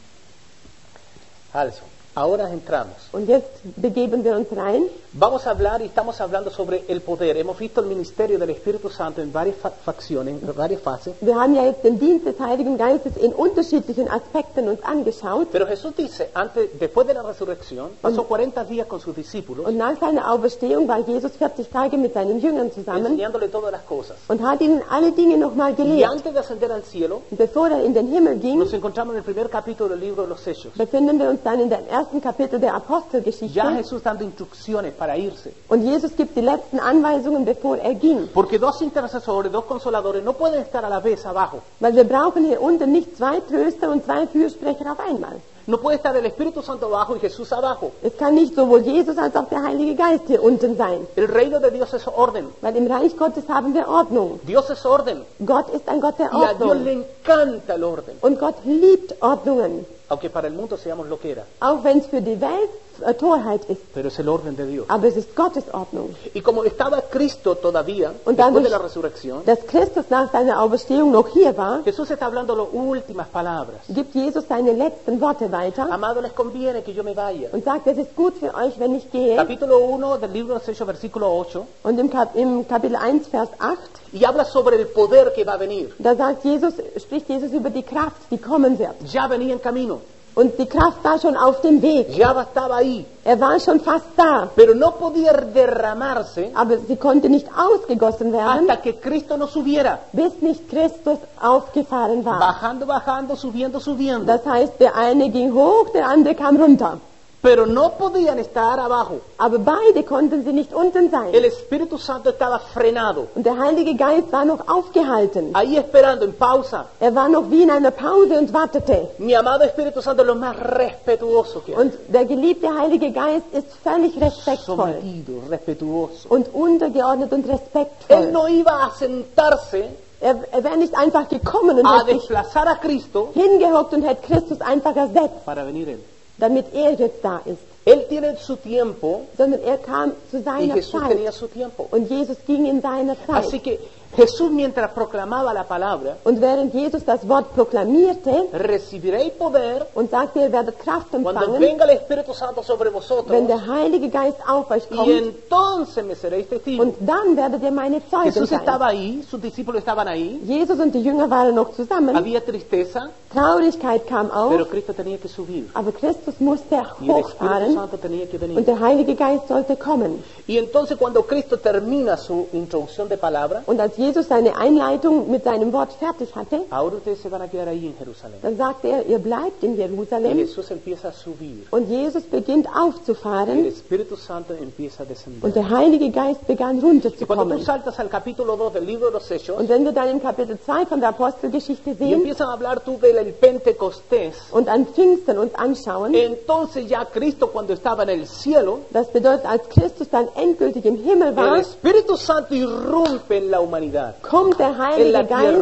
Also, ahora entramos. Und jetzt begeben wir uns rein. Vamos a hablar y estamos hablando sobre el poder. Hemos visto el ministerio del Espíritu Santo en varias fa- facciones, en varias fases. Wir haben ja jetzt den Dienst des Heiligen Geistes in unterschiedlichen Aspekten uns angeschaut. Pero Jesús dice, antes, después de la resurrección, pasó cuarenta días con sus discípulos, Und nach seiner Auferstehung war Jesus vierzig Tage mit seinen Jüngern zusammen enseñándole todas las cosas. und hat ihnen alle Dinge nochmal Y gelehrt. antes de ascender al cielo, Und bevor er in den Himmel ging, nos encontramos en el primer capítulo del libro de los Hechos. befinden wir uns dann in dem ersten Kapitel der Ya Apostelgeschichte. Jesús dando instrucciones para irse. Und Jesus gibt die letzten Anweisungen, bevor er ging. Porque dos intercesores, dos consoladores, no pueden estar a la vez abajo. Weil wir brauchen hier unten nicht zwei Tröster und zwei Fürsprecher auf einmal. No puede estar el Espíritu Santo abajo y Jesús abajo. Es kann nicht sowohl Jesus als auch der Heilige Geist hier unten sein. El reino de Dios es orden. Weil im Reich Gottes haben wir Ordnung. Dios es orden. Gott ist ein Gott der Y a Dios Ordnung. le encanta el orden. Und Gott liebt Ordnungen. Aunque para el mundo seamos lo que era. Auch wenn es für die Welt äh, Torheit ist. Pero es el orden de Dios. Aber es ist Gottes Ordnung. Y como estaba Cristo todavía, Und después dadurch, de la resurrección, dass Christus nach seiner Auferstehung noch hier war, Jesús está hablando las últimas palabras. gibt Jesus seine letzten Worte weiter Amado, les conviene que yo me vaya. und sagt, es ist gut für euch, wenn ich gehe. Capítulo uno del libro de los Hechos, versículo ocho, Und im, Kap im Kapitel eins, Vers acht, y habla sobre el poder que va a venir. da sagt Jesus, spricht Jesus über die Kraft, die kommen wird. Ya venía en camino, Und die Kraft war schon auf dem Weg. ya estaba ahí, Er war schon fast da. pero no podía derramarse Aber sie konnte nicht ausgegossen werden, hasta que Cristo no subiera. bis nicht Christus aufgefahren war. Bajando, bajando, subiendo, subiendo. Das heißt, der eine ging hoch, der andere kam runter. Pero no podían estar abajo. Aber beide konnten sie nicht unten sein. El Espíritu Santo estaba frenado, Und der Heilige Geist war noch aufgehalten. ahí esperando, en pausa. Er war noch wie in einer Pause und wartete. Mi amado Espíritu Santo es lo más respetuoso que hay. Und der geliebte Heilige Geist ist völlig respektvoll Sometido, respetuoso. und untergeordnet und Él respektvoll. no iba a sentarse Er, er wäre nicht einfach gekommen und a hätte sich desplazar a Cristo hingehockt und hätte Christus einfach ersetzt, para venir Él. damit er jetzt da ist. Él tiene su tiempo Sondern er kam zu y seiner Jesús Zeit. tenía su tiempo. Und Jesus ging in seiner Así Zeit. que Jesús, mientras proclamaba la palabra, Und während Jesus das Wort proklamierte recibiréis poder und sagte, ihr werdet Kraft cuando empfangen, venga el Espíritu Santo sobre vosotros, wenn der Heilige Geist auf euch y kommt, entonces me seréis testigos. und dann werdet ihr meine Zeugen Jesús sein. estaba ahí, sus discípulos estaban ahí, Jesus und die Jünger waren noch zusammen. había tristeza, Traurigkeit kam auf, pero Cristo tenía que subir aber Christus musste y el Espíritu hochfahren Santo tenía que und venir. der Heilige Geist sollte kommen. Y entonces cuando Cristo termina su introducción de palabra, Und als Jesus seine Einleitung mit seinem Wort fertig hatte, ahora ustedes se van a quedar ahí en Jerusalén. dann sagte er, ihr bleibt in Y Jerusalem. Jesús empieza a subir, Und Jesus beginnt y el aufzufahren Espíritu Santo empieza a descender. und der Heilige Geist begann Y cuando tú runterzukommen. saltas al capítulo dos del libro de los Hechos, Und wenn wir dann im Kapitel zwei von der Apostelgeschichte y sehen empiezan a hablar tú del el Pentecostés, und an Pfingsten uns anschauen, entonces ya Cristo cuando estaba en el cielo, das bedeutet, als Christus dann endgültig im Himmel el war, Espíritu Santo irrumpe en la humanidad, kommt der en Heilige la Geist tierra.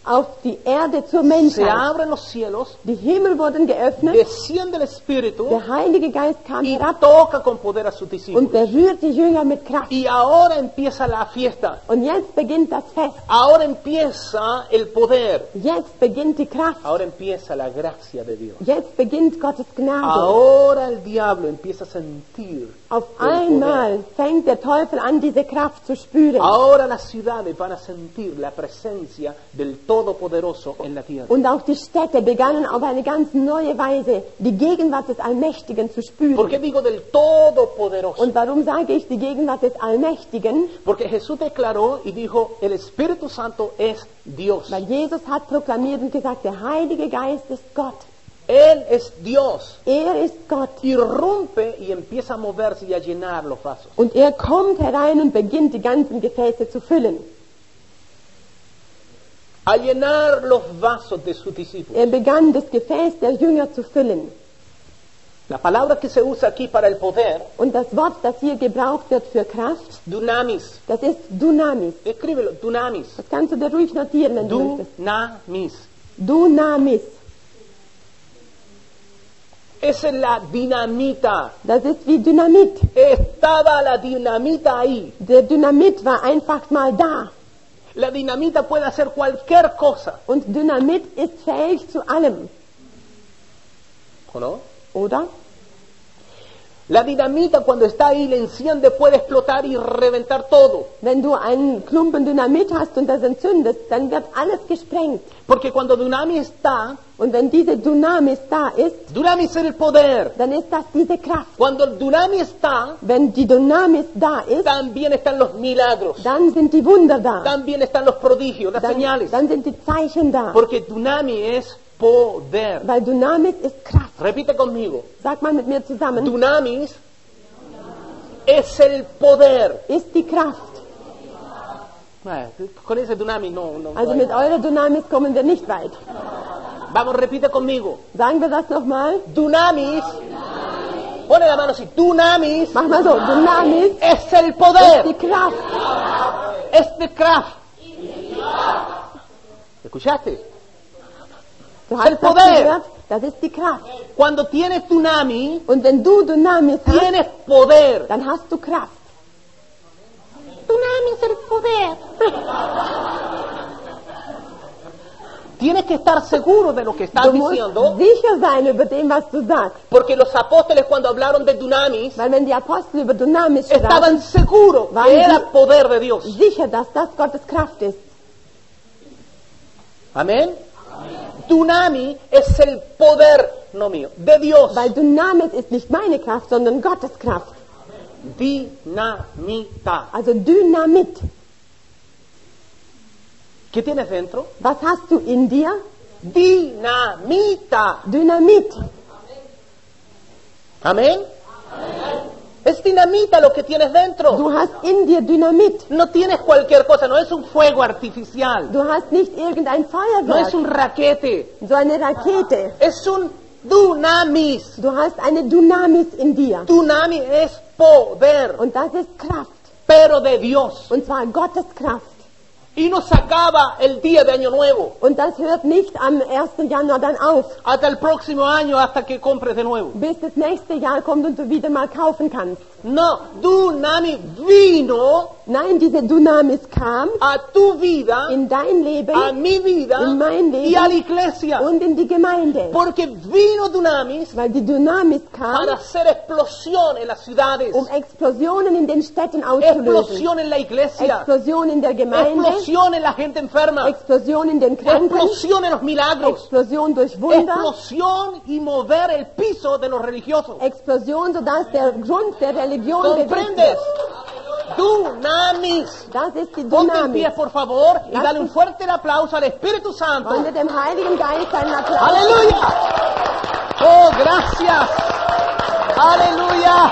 auf die Erde zur se Menschheit. abren los cielos, Die Himmel wurden geöffnet, desciende el Espíritu der Heilige Geist kam y herab toca con poder a sus und discípulos. berührt die Jünger mit Kraft. Y ahora empieza la fiesta, Und jetzt beginnt das Fest. ahora empieza el poder, Jetzt beginnt die Kraft. ahora empieza la gracia de Dios. Jetzt beginnt Gottes Gnade. Ahora el diablo empieza a sentir Auf el poder. einmal fängt der Teufel an, diese Kraft zu spüren. Ahora las ciudades van a sentir la presencia del Todopoderoso en la tierra. Und auch die Städte begannen auf eine ganz neue Weise die Gegenwart des Allmächtigen zu ¿Por qué spüren. digo del Todopoderoso? Und warum sage ich die Gegenwart des Allmächtigen? Porque Jesús declaró y dijo, el Espíritu Santo es Dios. Weil Jesus hat proklamiert und gesagt, der Heilige Geist ist Gott. Él es Dios. Er ist Gott. Irrumpe y empieza a moverse y a llenar los vasos. Und er kommt herein und beginnt, die ganzen Gefäße zu füllen. A llenar los vasos de sus discípulos. Er begann, das Gefäß der Jünger zu füllen. La palabra que se usa aquí para el poder, Und das Wort, das hier gebraucht wird für Kraft, dunamis. das ist Dunamis. Escríbelo, dunamis. Das kannst du dir ruhig notieren, wenn du möchtest. Dunamis. Dunamis. Esa es la dinamita. Das ist wie Dynamit. Estaba la dinamita ahí. Der Dynamit war einfach mal da. La dinamita puede hacer cualquier cosa. Und Dynamit ist fähig zu allem, ¿O no? oder? La dinamita cuando está ahí, le enciende, puede explotar y reventar todo. Wenn du einen Klumpen Dynamit hast und das entzündest, dann wird alles gesprengt. Porque cuando Dunamis está, Und wenn diese Dynamis da ist, Dunamis es el poder. dann ist das diese Kraft. Cuando el Dunamis está, Wenn die Dynamis da ist, también están los milagros. dann sind die Wunder da. También están los prodigios, las Dann, señales. dann sind die Zeichen da. Porque Dunamis es poder. Weil Dynamis ist Kraft. Repite conmigo. Sag mal mit mir zusammen. Dunamis es el poder. Ist die Kraft. Eh, Con ese Dunamis no, no. Also no mit hay. eurer Dynamis kommen wir nicht weit. Vamos, repite conmigo. Sagen wir das nochmal? Dunamis. Pone la mano así. Dunamis Mach mal so. Dynamis es el ist poder. die Kraft. Es de Kraft. ¿Escuchaste? Du hast El das poder. gehört? Das ist die Kraft. Cuando tienes Dunamis, Und wenn du Dynamis hast, tienes poder. dann hast du Kraft. Dunamis el poder. Tienes que estar seguro de lo que estás Du musst diciendo, sicher sein über dem, was du sagst. porque los apóstoles cuando hablaron de Dunamis Weil wenn die Apostel über Dynamis sprachen, estaban seguros Waren que era die- poder de Dios. sicher, dass das Gottes Kraft ist. Amén. Dunamis es el poder, no mío, de Dios. Weil Dynamis ist nicht meine Kraft, sondern Gottes Kraft. Dinamita. Also Dynamit. ¿Qué tienes dentro? Was hast du in dir? Dinamita. Dynamit. Amén. Es dinamita lo que tienes dentro. Du hast in dir Dynamit. No tienes cualquier cosa, no es un fuego artificial, Du hast nicht irgendein no es Feuerwerk, un raquete, so eine Rakete. es un dunamis. Du hast eine Dynamis in dir. Dunamis es poder, Und das ist Kraft. pero de Dios. Und zwar Gottes Kraft. Y no se acaba el día de Año Nuevo, Und das hört nicht am ersten Januar dann auf, hasta el próximo año, hasta que compres de nuevo. bis das nächste Jahr kommt und du wieder mal kaufen kannst. No, dunamis vino Nein, diese Dynamis kam a tu vida, in dein Leben a mi vida in mein Leben y a la iglesia. und in die Gemeinde. Porque vino dunamis Weil die Dynamis kam, para hacer explosión en las ciudades, um Explosionen in den Städten auszulösen. explosión en la iglesia, Explosion in der Gemeinde, explosión en la gente enferma, Explosion in den Kranken, explosión en los milagros, Explosion durch Wunder, explosión y mover el piso de los religiosos. Explosion, sodass der Grund der Religion bewegt ¿Comprendes? wird. Dunamis. Das ist die Ponte en Dynamik. pie, por favor, y dale un fuerte aplauso al Espíritu Santo. Wollen wir dem Heiligen Geist einen Applaus ¡Aleluya! ¡Oh, gracias! ¡Aleluya!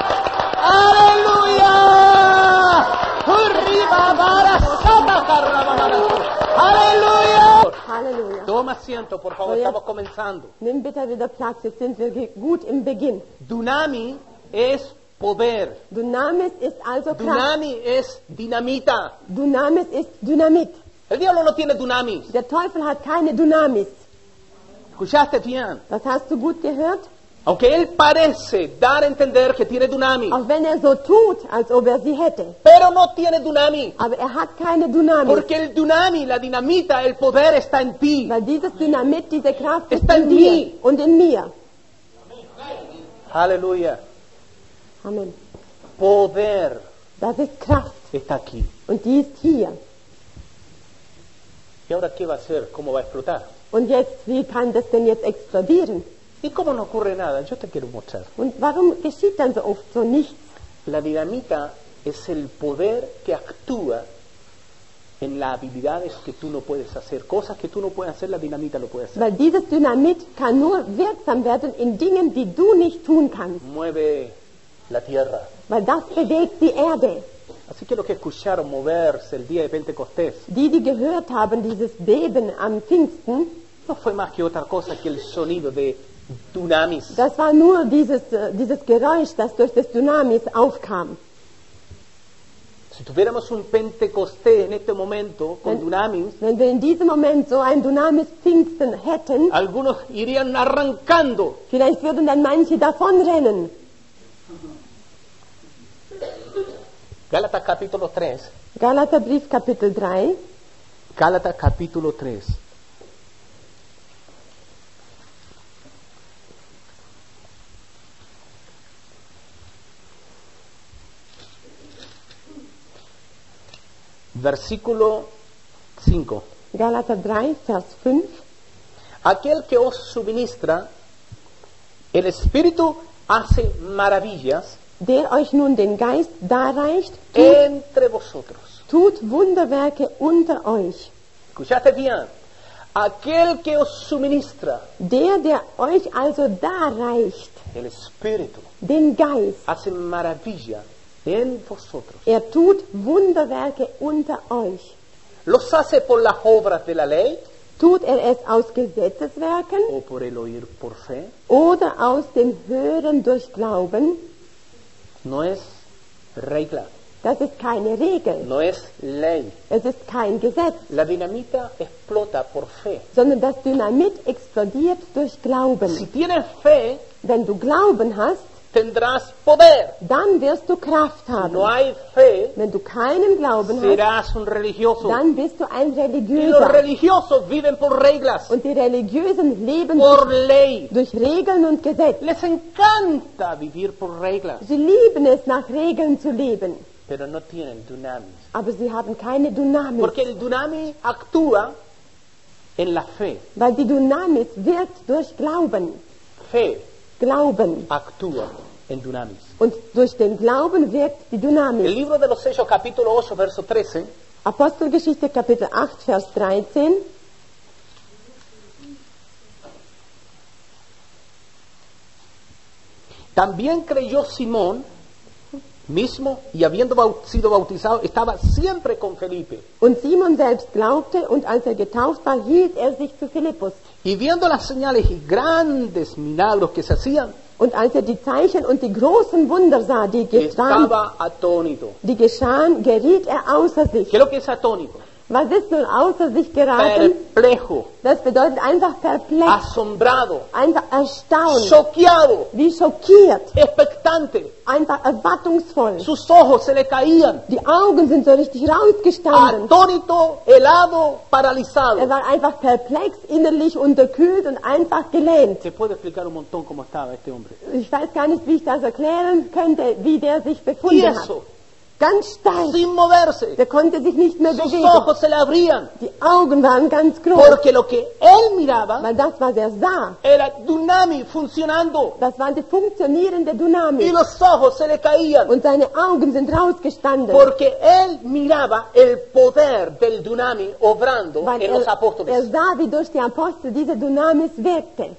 ¡Aleluya! ¡Hurriba, bara, sata, carraba, bara. ¡Aleluya! Halleluja. Toma asiento, por favor, Oye. estamos comenzando. Nimm bitte wieder Platz, jetzt sind wir ge- gut im Beginn. Dunami es poder. Dynamis ist also Kraft. Dunami es dinamita. Dynamis ist Dynamit. El diablo no tiene dunamis. Der Teufel hat keine Dynamis. ¿Escuchaste bien? Das hast du gut gehört? Aunque él parece dar a entender que tiene dunamis, Auch wenn er so tut, als ob er sie hätte. pero no tiene dunamis. Aber er hat keine Dynamis. Porque el dunami, la dinamita, el poder está en ti. Weil dieses Dynamit, diese Kraft ist Está in en dir mí. und in mir. Aleluya. Amen. Poder Das ist Kraft. está aquí. Und die ist hier. ¿Y ahora qué va a hacer? ¿Cómo va a explotar? Und jetzt, wie kann das denn jetzt explodieren? ¿Y cómo no ocurre nada? Yo te quiero mostrar. Und warum geschieht dann so oft so nichts? La dinamita es el poder que actúa en las habilidades que tú no puedes hacer. Cosas que tú no puedes hacer, la dinamita lo puede hacer. Weil dieses Dynamit kann nur wirksam werden in Dingen, die du nicht tun kannst. Mueve la tierra. Weil das bewegt die Erde. Así que los que escucharon moverse el día de Pentecostés Die, die gehört haben, dieses Beben am Pfingsten, no fue más que otra cosa que el sonido de dunamis. das war nur dieses, äh, dieses Geräusch, das durch das Dynamis aufkam. Si tuviéramos un Pentecostés en este momento con Wenn- dunamis, Wenn wir in diesem Moment so ein Dynamis Pfingsten hätten, algunos irían arrancando. vielleicht würden dann manche davonrennen. Gálatas capítulo tres. Galaterbrief Kapitel drei, Gálatas capítulo tres. Versículo cinco. Galater drei, Vers fünf. Aquel que os suministra el Espíritu hace maravillas Der euch nun den Geist darreicht, tut, entre vosotros. tut Wunderwerke unter euch. ¿Escuchaste bien? Aquel que os suministra Der, der euch also darreicht, el Espíritu den Geist, hace maravilla en vosotros. er tut Wunderwerke unter euch. ¿Los hace por las obras de la ley Tut er es aus Gesetzeswerken o por el oír por fe? oder aus dem Hören durch Glauben? No es regla, Das ist keine Regel. no es ley. Es ist kein Gesetz, La dinamita explota por fe. sondern das Dynamit explodiert durch Si Glauben. tienes fe, Wenn du Glauben hast, tendrás poder. dann wirst du Kraft haben. No hay fe, Wenn du keinen Glauben hast, serás un religioso. dann bist du ein Y los Religiöser. religiosos viven por reglas, Und die Religiösen leben por durch, ley. durch Regeln und Gesetz. Les encanta vivir por reglas, Sie lieben es, nach Regeln zu leben. pero no tienen dunamis. Aber sie haben keine Dynamis. Porque el dunami actúa en la fe. Weil die Dynamis wirkt durch Glauben. Fe Glauben. actúa en dunamis. Und durch den Glauben wirkt die El Dynamis. libro de los Hechos, capítulo ocho, verso trece, Apostelgeschichte Kapitel acht, Vers dreizehn. también creyó Simón mismo y habiendo bau- sido bautizado, estaba siempre con Felipe. Und Simon selbst glaubte, und als er getauft war, hielt er sich zu Philippus. Y viendo las señales y grandes milagros que se hacían, Und als er die Zeichen und die großen Wunder sah, die geschahen, estaba atónito. die geschahen, geriet er außer sich. ¿Qué es lo que es atónito? Was ist nun außer sich geraten? Perplejo, Das bedeutet einfach perplex, asombrado, einfach erstaunt, choqueado, wie schockiert, expectante. einfach erwartungsvoll. Sus ojos se le caían. Die Augen sind so richtig rausgestanden. Atónito, helado, Er paralizado. war einfach perplex, innerlich unterkühlt und einfach gelähmt. Te puedo explicar un montón cómo estaba este hombre. Ich weiß gar nicht, wie ich das erklären könnte, wie der sich Y befunden hat. eso, Ganz steif. sin moverse. Der konnte sich nicht mehr Sus bewegen. ojos se le abrían. Die Augen waren ganz groß. Porque lo que él miraba Weil das, was er sah, era Dunami funcionando. das war die funktionierende Y Dynamik. los ojos se le caían. Und seine Augen sind rausgestanden. Porque él miraba el poder del Dunami obrando Weil en er, los er apóstoles. sah, wie durch die Apostel diese Dynamis wirkte.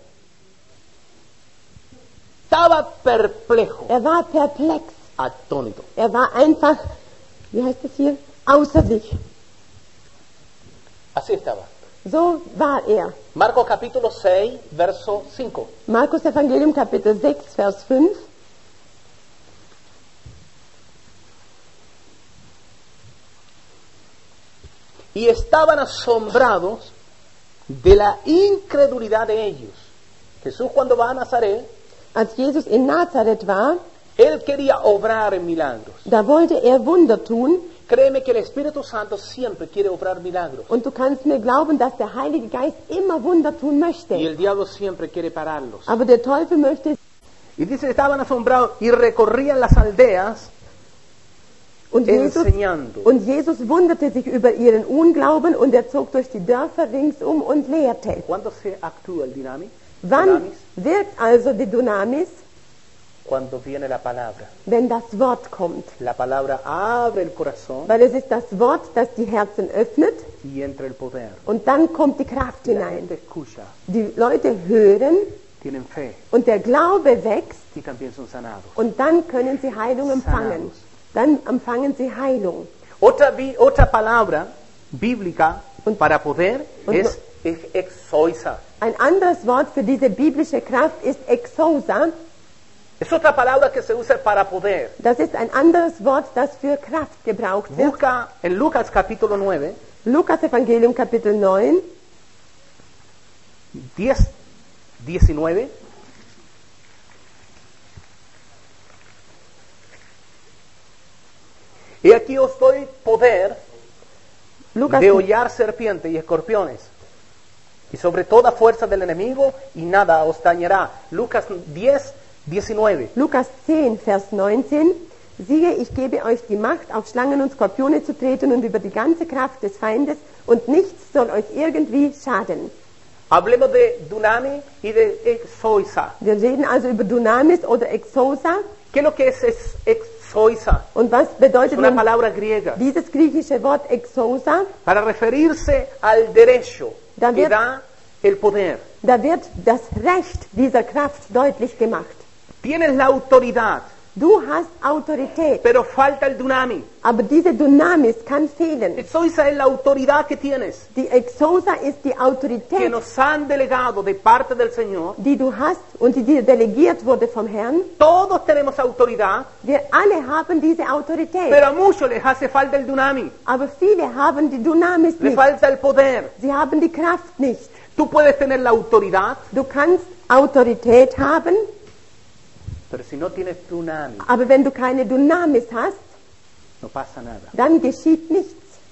Estaba perplejo, Er war perplex. atónito. Er war einfach, wie heißt es hier, außer sich. Así estaba. So war er. Marcos capítulo seis, verso cinco. Markus Evangelium Kapitel sechs, Vers fünf. y estaban asombrados de la incredulidad de ellos. Jesús cuando va a Nazaret, Als Jesus in Nazareth war, Él quería obrar en milagros. da wollte er Wunder tun. Créeme que el Espíritu Santo siempre quiere obrar milagros. Und du kannst mir glauben, dass der Heilige Geist immer Wunder tun möchte. Y el diablo siempre quiere pararlos. Aber der Teufel möchte. Y dice, estaban asombrados y recorrían las aldeas Und Jesus, enseñando. und Jesus wunderte sich über ihren Unglauben und er zog durch die Dörfer ringsum und lehrte. ¿Cuándo se actúa el dinamis? Wann Dunamis? wirkt also die Dunamis? Cuando viene la palabra. Wenn das Wort kommt. La palabra abre el corazón Weil es ist das Wort, das die Herzen öffnet y entra el poder. und dann kommt die Kraft La hinein. gente escucha, Die Leute hören tienen fe und der Glaube wächst y también son sanados. und dann können sie Heilung empfangen. Dann empfangen sie Heilung. Otra, vi- otra palabra bíblica Und- para poder und es ex- exoisa. Ein anderes Wort für diese biblische Kraft ist Exousa. Es otra palabra que se usa para poder. Das ist ein anderes Wort, das für Kraft gebraucht wird. Busca en Lucas capítulo nueve, Lukas Evangelium Kapitel neun, diez, diecinueve. Y aquí os doy poder Lukas, de hollar serpientes y escorpiones, y sobre toda fuerza del enemigo, y nada os dañará. Lucas diez, diecinueve. Lukas zehn, Vers neunzehn. Siehe, ich gebe euch die Macht, auf Schlangen und Skorpione zu treten und über die ganze Kraft des Feindes, und nichts soll euch irgendwie schaden. Hablemos de Dunami y de Exoisa. Wir reden also über Dunamis oder Exousa. ¿Qué es lo que es ex- Exoisa? Und was Es bedeutet una nun palabra griega dieses griechische Wort Exousa? para referirse al derecho Da que wird- da el poder. Da wird das Recht dieser Kraft deutlich gemacht. Tienes la autoridad, Du hast Autorität, pero falta el Dunami. aber diese Dunamis kann fehlen. Exoisa es la autoridad que tienes, Die Exousa ist die que Autorität, nos han delegado de parte del Señor. die du hast und die dir delegiert wurde vom Herrn. Todos tenemos autoridad, Wir alle haben diese Autorität, pero a muchos les hace falta el Dunami. aber viele haben die Dunamis Le nicht. falta el poder. Sie haben die Kraft nicht. Tú puedes tener la autoridad, Du kannst Autorität haben, pero si no tienes Dunami, aber wenn du keine Dunamis hast, no pasa nada. dann geschieht nichts.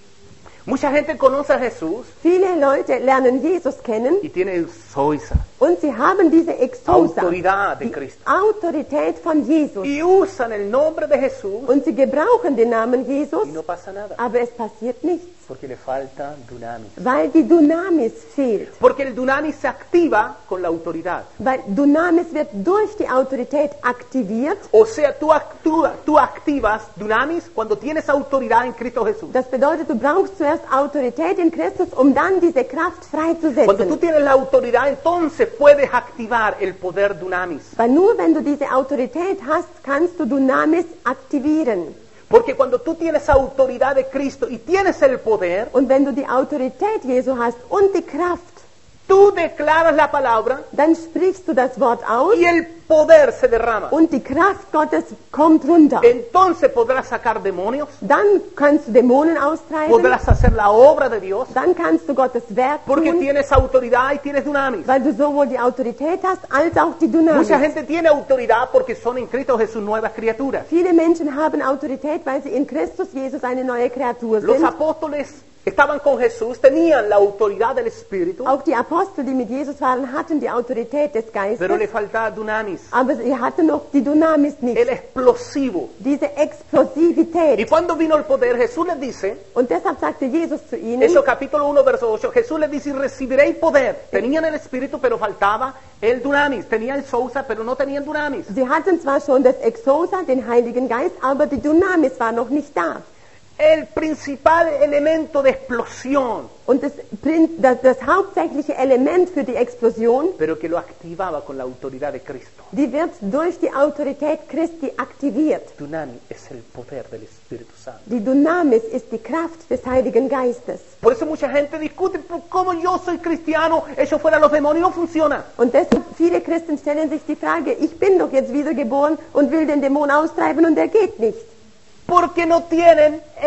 Mucha gente conoce a Jesús Viele Leute lernen Jesus kennen y tiene Exoisa, und sie haben diese Exousa, autoridad de die Cristo. Autorität von Jesus. Y usan el nombre de Jesús Und sie gebrauchen den Namen Jesus, y no pasa nada, aber es passiert nichts, porque le falta Dunamis. weil die Dunamis fehlt. Porque el Dunamis se activa con la autoridad. Weil Dunamis wird durch die Autorität aktiviert. O sea, tú, actúa, tú activas Dunamis cuando tienes autoridad en Cristo Jesús. Das bedeutet, du brauchst zuerst Autorität in Christus, um dann diese Kraft Cuando tú freizusetzen. tienes la autoridad, entonces puedes activar el poder Dunamis. Weil nur wenn du diese Autorität hast, kannst du Dunamis aktivieren. Porque cuando tú tienes autoridad de Cristo y tienes el poder, Und wenn du die Autorität Jesu hast und die Kraft, tú declaras la palabra dann sprichst du das Wort aus y el poder se derrama. und die Kraft Gottes kommt runter. Entonces podrás sacar demonios, Dann kannst du Dämonen austreiben, podrás hacer la obra de Dios, dann kannst du Gottes Werk porque tun, tienes autoridad y tienes Dunamis. weil du sowohl die Autorität hast, als auch die Dunamis. Mucha gente tiene autoridad porque son en Cristo Jesús nuevas criaturas. Viele Menschen haben Autorität, weil sie in Christus Jesus eine neue Kreatur Los sind. apóstoles estaban con Jesús, tenían la autoridad del Espíritu, Auch die Apostel, die mit Jesus waren, hatten die Autorität des pero le Geistes, faltaba Dunamis, aber sie hatten noch die Dunamis nicht, el explosivo. diese Y Explosivität. cuando vino el poder, Jesús les dice, Und deshalb sagte Jesus zu ihnen, eso capítulo uno, verso ocho, Jesús les dice, y recibiréis poder. Tenían el Espíritu, pero faltaba el Dunamis. Tenían el Sousa, pero no tenían Dunamis. sie hatten zwar schon das Exousa, den Heiligen Geist, aber die Dunamis war noch nicht da. El principal elemento de explosión, Und das, Prin- das, das hauptsächliche Element für die Explosion, pero que lo activaba con la autoridad de Cristo. die wird durch die Autorität Christi aktiviert. Dunamis es el poder del Espíritu Santo. Die Dunamis ist die Kraft des Heiligen Geistes. Por eso mucha gente discute, "¿Pero ¿cómo yo soy cristiano? Eso fuera los demonios, no funciona. Und deshalb, viele Christen stellen sich die Frage, ich bin doch jetzt wiedergeboren und will den Dämon austreiben und er geht nicht. Porque no tienen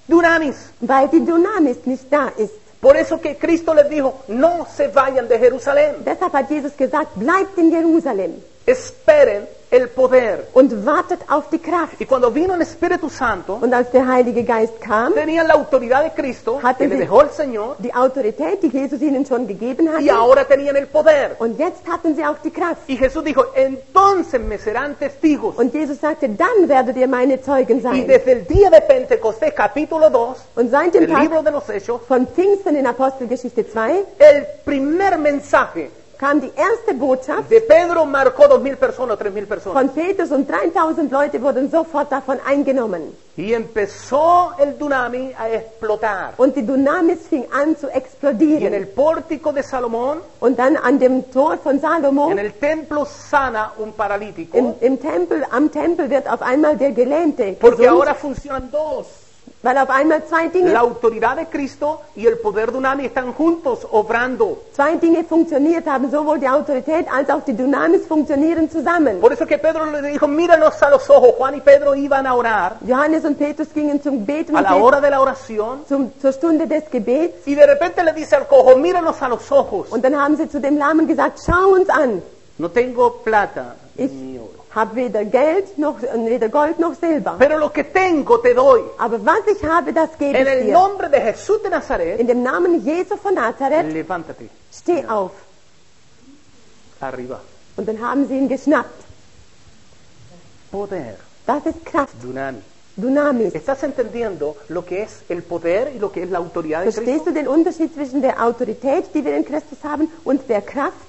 dunamis. weil die Dynamis nicht da ist. Por eso que Cristo les dijo, no se vayan de Jerusalén, Deshalb hat Jesus gesagt, bleibt in Jerusalem esperen el poder. und wartet auf die Kraft. Y cuando vino el Espíritu Santo, Und als der Heilige Geist kam, tenían la autoridad de Cristo, Hatte que le sie- dejó el Señor, die Autorität, die Jesus ihnen schon gegeben y hatte, ahora tenían el poder. und jetzt hatten sie auch die Kraft. Y Jesús dijo, entonces me serán testigos. Und Jesus sagte, dann werdet ihr meine Zeugen Y sein. desde el día de Pentecostés, capítulo dos, Und seit dem el libro Tag de los Hechos, von Pfingsten in Apostelgeschichte zwei el primer mensaje kam die erste Botschaft de Pedro marcó dos mil personas, tres mil personas. von Petrus und dreitausend Leute wurden sofort davon eingenommen. Y empezó el Dunami a explotar. Und die Dynamis fing an zu Y en explodieren. el pórtico de Salomón, Und dann an dem Tor von Salomo, en el templo sana un im, paralítico, im Tempel, am Tempel wird auf einmal der Gelähmte porque gesund, ahora funcionan dos. weil auf einmal zwei Dinge, La autoridad de Cristo y el poder Dunami están juntos obrando. zwei Dinge funktioniert haben. Sowohl die Autorität als auch die Dynamis funktionieren zusammen. Por eso que Pedro le dijo, míranos a los ojos. Juan y Pedro iban a orar Johannes und Petrus gingen zum Gebet a und la hora de la oración. zum, zur Stunde des Gebets. Y de repente le dice al cojo, míranos a los ojos. Und dann haben sie zu dem Lahmen gesagt, schau uns an. No tengo plata Ich ni oro, habe weder Geld noch, weder Gold noch Silber. pero lo que tengo te doy. Aber was ich habe, das gebe En ich el dir. nombre de Jesús de Nazaret, In dem Namen Jesu von Nazareth, levántate, steh auf. arriba. Und dann haben sie ihn geschnappt. Poder, Das ist Kraft, Dunami. Dynamis. ¿Estás entendiendo lo que es el poder y lo que es la autoridad de Verstehst Cristo? du den Unterschied zwischen der Autorität, die wir in Christus haben, und der Kraft?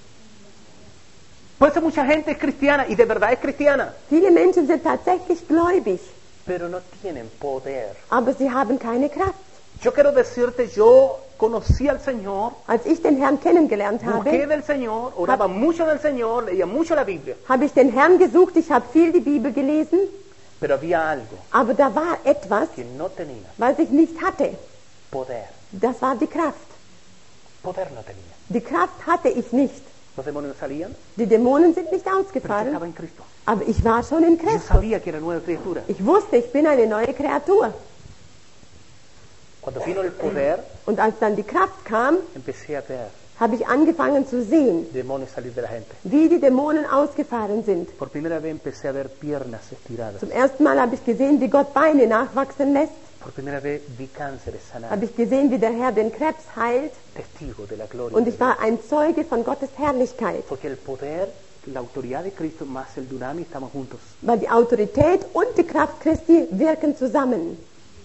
Por eso mucha gente es cristiana y de verdad es cristiana, Viele Menschen sind tatsächlich gläubig, pero no tienen poder. aber sie haben keine Kraft. Yo quiero decirte, yo conocí al Señor, Als ich den Herrn kennengelernt busqué habe, del Señor, oraba mucho del Señor, leía mucho la Biblia, habe ich den Herrn gesucht, ich habe viel die Bibel gelesen, pero había algo aber da war etwas, que no tenía, was ich nicht hatte. poder. Das war die Kraft. Poder no tenía. Die Kraft hatte ich nicht. Los demonios salían, Die Dämonen sind nicht pero yo ausgefallen, estaba en Cristo. aber ich war schon in Yo Christus. sabía que era nueva criatura. Ich wusste, ich bin eine neue Kreatur. Cuando vino el poder, Und als dann die Kraft kam, empecé a ver habe ich angefangen zu sehen, demonios salir de la gente. wie die Dämonen ausgefahren sind. Por primera vez empecé a ver piernas estiradas. Zum ersten Mal habe ich gesehen, wie Gott Beine nachwachsen lässt. Por primera vez vi cánceres sanar. Habe ich gesehen, wie der Herr den Krebs heilt. Testigo de la gloria. Und de ich Dios. war ein Zeuge von Gottes Herrlichkeit. Porque el poder, la autoridad de Cristo más el Dunami estamos juntos. Weil die Autorität und die Kraft Christi wirken zusammen.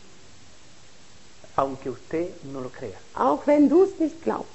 Aunque usted no lo crea. Auch wenn du es nicht glaubst.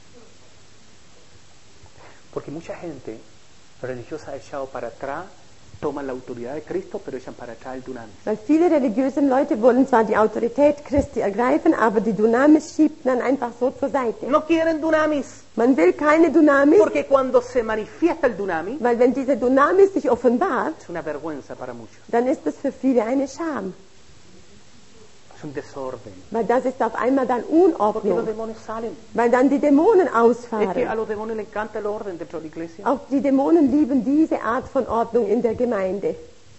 Porque mucha gente religiosa ha echado para atrás, toman la autoridad de Cristo, pero echan para atrás el Dunami. Weil viele religiöse Leute wollen zwar die Autorität Christi ergreifen, aber die Dynamis schiebt man einfach so zur Seite. No quieren Dunamis. Man will keine Dynamis, Porque cuando se manifiesta el Dunami, weil wenn diese Dynamis sich offenbart, es una vergüenza para muchos. dann ist es für viele eine Scham. Es un desorden. Weil das ist auf einmal dann Porque los Unordnung. demonios salen. Weil dann die Dämonen Es que a ausfahren. los demonios les encanta el orden dentro de la iglesia. Auch die Dämonen lieben diese Art von Ordnung in der Gemeinde.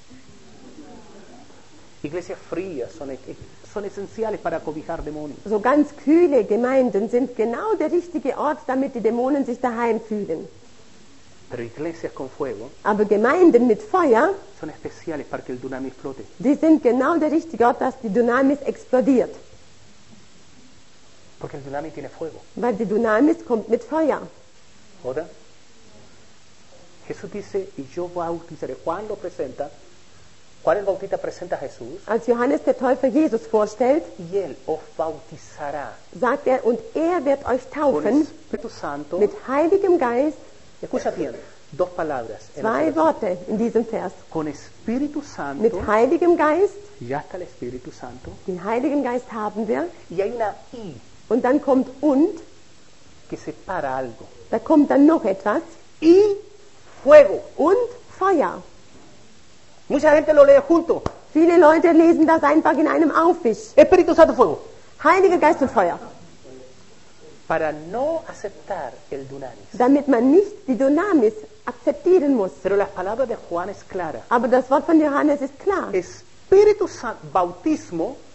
Iglesias frías son, son esenciales para cobijar demonios. So ganz kühle Gemeinden sind genau der richtige Ort, damit die Dämonen sich daheim fühlen. Pero iglesias con fuego Aber Gemeinden mit Feuer, son especiales para que el Dunami explote. die sind genau der richtige Ort, dass die Dynamis explodiert. Porque el Dunami tiene fuego. Weil die Dynamis kommt mit Feuer. ¿Verdad? Jesús dice, y yo bautizaré. Juan lo presenta. Juan el Bautista presenta a Jesús. Als Johannes der Täufer Jesus vorstellt, Y él os bautizará sagt er, und er wird euch con taufen Espíritu Santo. mit Heiligem Geist. Escucha bien, dos palabras. en Zwei esa oración. Worte in diesem Vers. Con Espíritu Mit Santo. Heiligem Geist, Ya está el Espíritu Santo. den Heiligen Geist haben wir. Y hay una I Und dann kommt und, que separa algo. da kommt dann noch etwas. Y fuego. Und Feuer. Mucha gente lo lee junto. Viele Leute lesen das einfach in einem Aufwisch. Espíritu Santo, fuego. Heiliger Geist und Feuer. Para no aceptar el Dunamis. Damit man nicht die Dynamis akzeptieren muss. Pero las palabras de Juan es clara. Aber das Wort von Johannes ist klar. Espíritu Santo, bautismo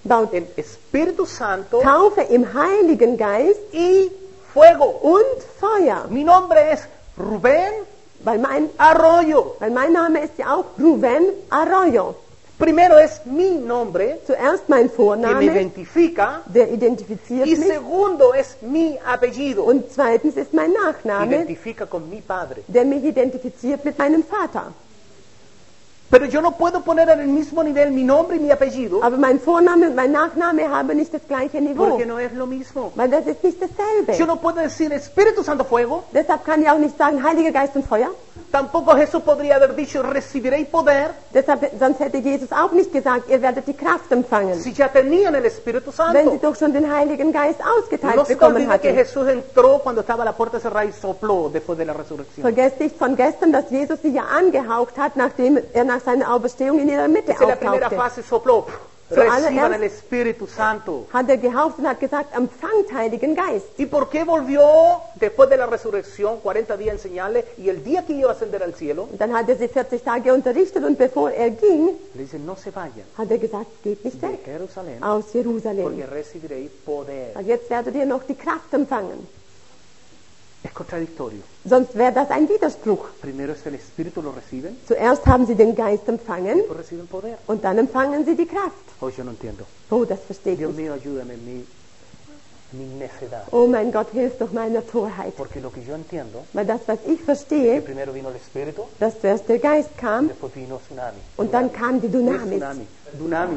baut en Espíritu Santo Taufe im Heiligen Geist y fuego. und Feuer. Mi nombre es Rubén Weil mein, Arroyo. weil mein Name ist ja auch Ruben Arroyo. Primero es mi nombre Zuerst mein que me Vorname, identifica der identifiziert y mich. segundo es mi apellido. Und zweitens ist mein Nachname, Identifica con mi padre. der mich identifiziert mit meinem Vater. Pero yo no puedo poner en el mismo nivel mi nombre y mi apellido Aber mein Vorname und mein Nachname haben nicht das gleiche Niveau. porque no es lo mismo. Weil das ist nicht dasselbe. Yo no puedo decir Espíritu Santo fuego. Deshalb kann ich auch nicht sagen Heiliger Geist und Feuer. Tampoco Jesús podría haber dicho recibiréis poder Deshalb, sonst hätte Jesus auch nicht gesagt, ihr werdet die Kraft empfangen. si ya tenían el Espíritu Wenn sie Santo. doch schon den Heiligen Geist ausgeteilt No se te bekommen olvide que hatten. Jesús entró cuando estaba la puerta cerrada y sopló después de la resurrección. Vergesst nicht von gestern, dass Jesus sie ja angehaucht hat, nachdem er nach seiner Auferstehung in ihrer Mitte Esa es la primera auftauchte. fase, sopló. Zuallererst- Reciban el Espíritu Santo. Hat er gehaucht und hat gesagt, empfangt Heiligen Geist. ¿Y por qué volvió después de la resurrección, cuarenta días a enseñarle, y el día que iba a ascender al cielo, Und dann hat er sie vierzig Tage unterrichtet und bevor er ging, le dice, no se vayan hat er gesagt, geht nicht de weg Jerusalén, aus Jerusalem. porque recibiréis poder. Und jetzt werdet ihr noch die Kraft empfangen. Es contradictorio. Sonst wäre das ein Widerspruch. Primero es el Espíritu, lo reciben, Zuerst haben sie den Geist empfangen después reciben poder. und dann empfangen sie die Kraft. Hoy yo no entiendo. Oh, das versteht Dios nicht. mío, ayúdame en mi, mi necedad. Oh mein Gott, hilf doch meiner Torheit. Porque lo que yo entiendo, Weil das, was ich que verstehe, primero vino el Espíritu, dass zuerst der Geist kam después vino tsunami. und dann kam die ¿Qué es Dynamis. tsunami? Dunami.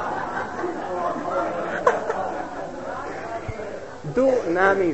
Dunamis.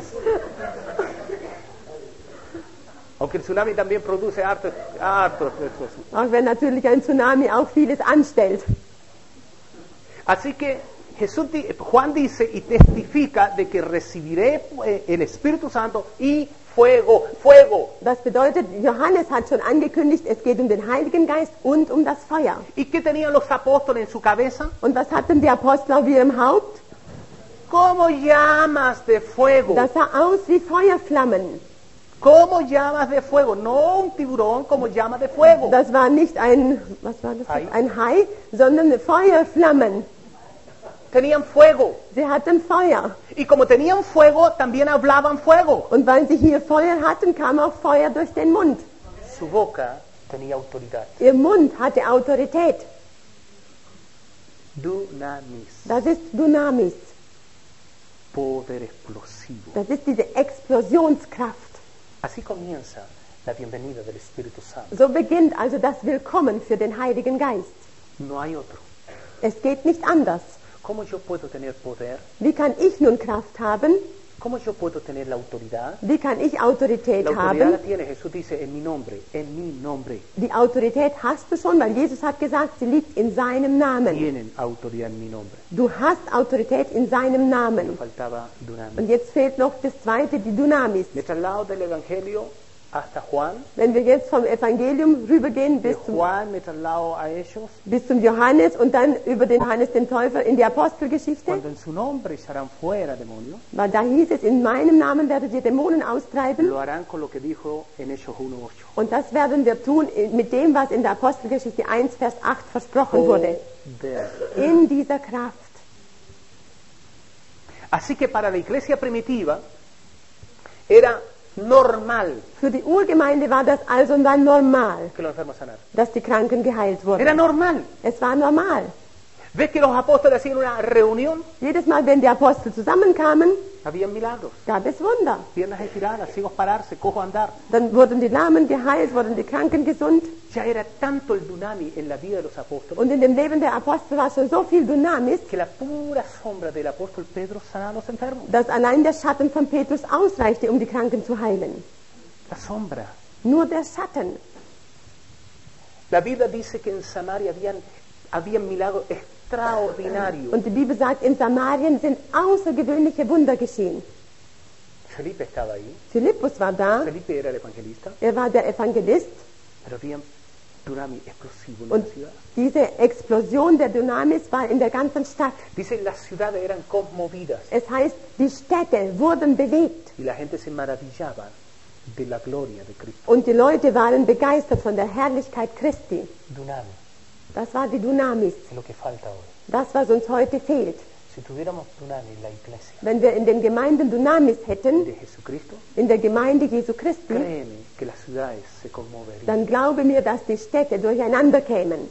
Aunque el tsunami también produce hartos, hartos de cosas. Auch wenn natürlich ein Tsunami auch vieles anstellt. Así que Jesús, di- Juan dice y testifica de que recibiré eh, el Espíritu Santo y fuego, fuego. Das bedeutet, Johannes hat schon angekündigt, es geht um den Heiligen Geist und um das Feuer. ¿Y qué tenían los apóstoles en su cabeza? Und was hatten die Apostel auf ihrem Haupt? Como llamas de fuego. Das sah aus wie Feuerflammen. Como llamas de fuego. No un tiburón, como llamas de fuego. Das war nicht ein, was war das? Hai. Ein Hai, sondern Feuerflammen. Tenían fuego. Sie hatten Feuer. Y como tenían fuego, también hablaban fuego. Und weil sie hier Feuer hatten, kam auch Feuer durch den Mund. Su boca tenía autoridad. Ihr Mund hatte Autorität. Dunamis. Das ist Dynamis. Poder explosivo. Das ist diese Explosionskraft. Así comienza la bienvenida del Espíritu Santo. So beginnt also das Willkommen für den Heiligen Geist. No hay otro. Es geht nicht anders. ¿Cómo yo puedo tener poder? Wie kann ich nun Kraft haben? ¿Cómo yo puedo tener la autoridad? Wie kann ich Autorität La autoridad la haben? tiene, Jesús dice, en mi nombre, en mi nombre. Die Autorität hast du schon, weil Jesus hat gesagt, sie liegt in seinem Namen. Tienen autoridad en mi nombre. Du hast Autorität in seinem Pero Namen. faltaba dunamis. Und jetzt fehlt noch das zweite, die Dynamis. Me traslado del Evangelio hasta Juan. Wenn wir jetzt vom Evangelium rübergehen De bis zum, Juan me traslado a ellos. bis zum Johannes und dann über den Johannes den Täufer in die Apostelgeschichte, Cuando en su nombre echarán fuera demonios, weil da hieß es, in meinem Namen werdet ihr Dämonen austreiben. lo harán con lo que dijo en Hechos uno ocho. Und das werden wir tun mit dem, was in der Apostelgeschichte eins, Vers acht versprochen wurde. Poder. In dieser Kraft. Así que para la iglesia primitiva era normal Für die Urgemeinde war das also dann normal, que los enfermos sanaran. dass die Kranken geheilt Era wurden. normal. Es war normal. ¿Ves que los apóstoles hacían una reunión? Jedes Mal, wenn die Apostel zusammenkamen, Habían milagros. gab es Wunder. Piernas estiradas, ciegos pararse, cojos andar. Dann wurden die Lahmen geheilt, wurden die Kranken gesund. Ya era tanto el dunami en la vida de los apóstoles Und in dem Leben der Apostel war schon so viel Dynamis, que la pura sombra del apóstol Pedro sanaba a los enfermos. dass allein der Schatten von Petrus ausreichte, um die Kranken zu heilen. La sombra. Nur der Schatten. La Biblia dice que en Samaria habían, habían milagros extraordinarios. Und die Bibel sagt, in Samarien sind außergewöhnliche Wunder geschehen. Felipe estaba ahí. Philippus war da, Felipe era el evangelista. er war der Evangelist. Pero había dunami explosivo en la Und ciudad. diese Explosion der Dynamis war in der ganzen Stadt. Dice las ciudades eran conmovidas Es heißt, die Städte wurden bewegt. y la gente se maravillaba de la gloria de Cristo. Und die Leute waren begeistert von der Herrlichkeit Christi. Dunami Das war die Dynamis. es lo que falta hoy. Das, was uns heute fehlt. Si tuviéramos Dunamis en la iglesia Wenn wir in den Gemeinden Dunamis hätten, de Jesucristo, in der Gemeinde Jesu Christi, créeme que las ciudades se conmoverían. dann glaube mir, dass die Städte durcheinander kämen.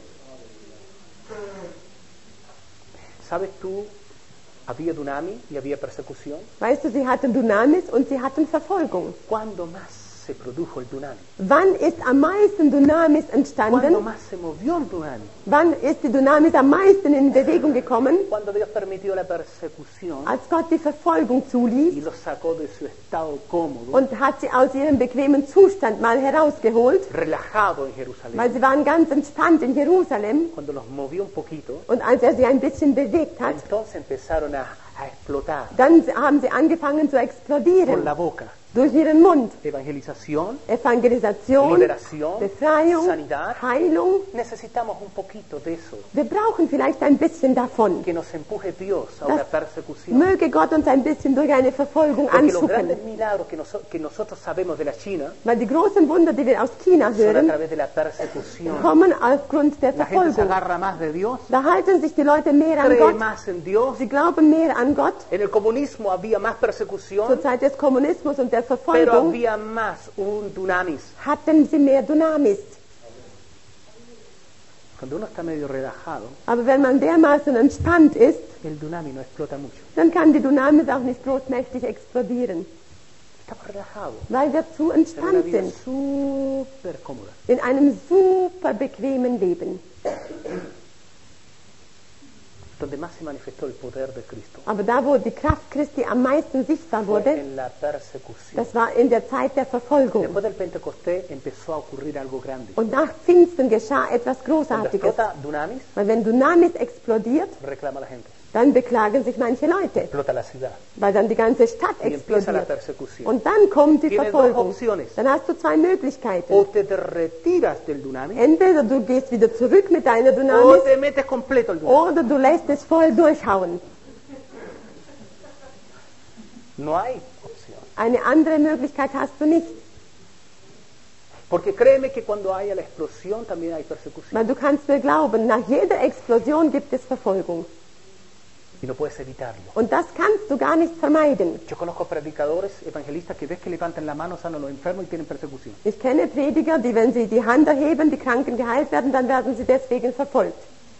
¿Sabes tú? Había Dunami y había persecución. Weißt du, sie hatten Dunamis und sie hatten Verfolgung. ¿Cuándo más se produjo el Dunami? Wann ist am meisten Dunamis ¿Cuándo entstanden? más se movió el Dunami? Wann ist die Dunamis am meisten in Bewegung gekommen? Cuando Dios permitió la persecución Als Gott die Verfolgung y zuließ los sacó de su estado cómodo, und hat sie aus ihrem bequemen Zustand mal herausgeholt, relajado en weil Jerusalén. sie waren ganz entspannt in Jerusalem. Cuando los movió un poquito, Und als er sie ein bisschen bewegt hat, entonces empezaron a, a explotar dann haben sie angefangen zu por explodieren. la boca. Durch ihren Mund. Evangelización, Evangelisation, liberación, Befreiung, sanidad. Heilung. Necesitamos un poquito de eso, Wir brauchen vielleicht ein bisschen davon. que nos empuje Dios a Das una persecución. möge Gott uns ein bisschen durch eine Verfolgung Porque los grandes anschubsen. milagros que, noso- que nosotros sabemos de la China Weil die großen Wunder, die wir aus China son a hören, través de la persecución. kommen aufgrund der La gente se Verfolgung. agarra más de Dios, Da halten sich die Leute mehr an cree Gott. más en Dios. Sie glauben mehr an Gott. En el comunismo había más Zur persecución, Zeit des Kommunismus und der pero Verfolgung había más un dunamis. hatten sie mehr Dunamis. Cuando uno está medio relajado, Aber wenn man dermaßen entspannt ist, el dunamis no explota mucho. dann kann die Dunamis auch nicht großmächtig explodieren, Estamos relajados, weil wir zu en una entspannt vida sind. súper cómoda. In einem super bequemen Leben. Donde más se manifestó el poder de Cristo Aber da, wo die Kraft Christi am meisten sichtbar fue wurde, en la persecución. das war in der Zeit der Verfolgung. Después del Pentecostés empezó a ocurrir algo grande. Und nach Pfingsten geschah etwas Cuando Großartiges. explota dunamis, Weil wenn Dunamis explodiert, reclama la gente. dann beklagen sich manche Leute, Explota la ciudad. weil dann die ganze Stadt Y empieza la explodiert. persecución. Und dann kommt die Tienes dos Verfolgung. opciones. Dann hast du zwei Möglichkeiten. O te retiras del dunamis Entweder du gehst wieder zurück mit deiner o Dunamis te metes completo al dunamis. oder du lässt es voll durchhauen. No hay opción. Eine andere Möglichkeit hast du nicht. Porque créeme que cuando haya la explosión también hay persecución. Weil du kannst mir glauben, nach jeder Explosion gibt es Verfolgung. Y no puedes evitarlo. Und das kannst du gar nicht vermeiden. Yo conozco predicadores, evangelistas que ves que levantan la mano, sanan a los enfermos y tienen persecución. Ich kenne Prediger, die, wenn sie die Hand erheben, die Kranken geheilt werden, dann werden sie deswegen verfolgt.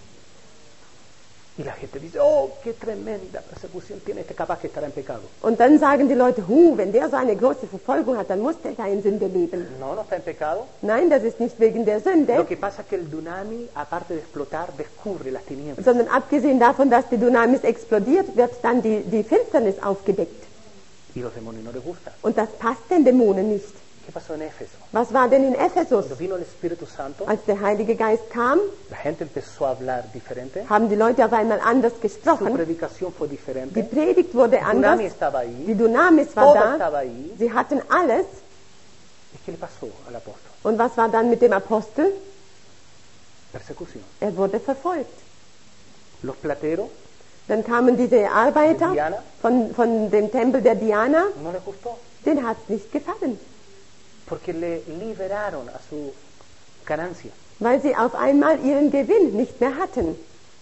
Y la gente dice, oh, qué tremenda persecución tiene este, capaz que estará en pecado. Und dann sagen die Leute, hu, wenn der so eine große Verfolgung hat, dann muss der da in Sünde leben. No, no está en pecado. Nein, das ist nicht wegen der Lo Sünde, que pasa es que el dunami, aparte de explotar, descubre las tinieblas. sondern abgesehen davon, dass die Dunamis explodiert, wird dann die, die Finsternis aufgedeckt. Y los demonios no les gusta. Und das passt den Dämonen nicht. ¿Qué pasó en Éfeso? Was war denn in Ephesus? Cuando vino el Espíritu Santo, Als der Heilige Geist kam, la gente empezó a hablar diferente. haben die Leute auf einmal anders Su gesprochen. predicación fue Die diferente. Predigt wurde El dunami anders. estaba Die ahí. Dunamis war Todo da. estaba ahí. Sie hatten alles. ¿Y qué le pasó al apóstol? Und was war dann mit dem Apostel? Persecución. Er wurde verfolgt. Los plateros Dann kamen diese Arbeiter Diana. von, von dem Tempel der Diana. no les gustó Denen hat es nicht gefallen, porque le liberaron a su ganancia. weil sie auf einmal ihren Gewinn nicht mehr hatten.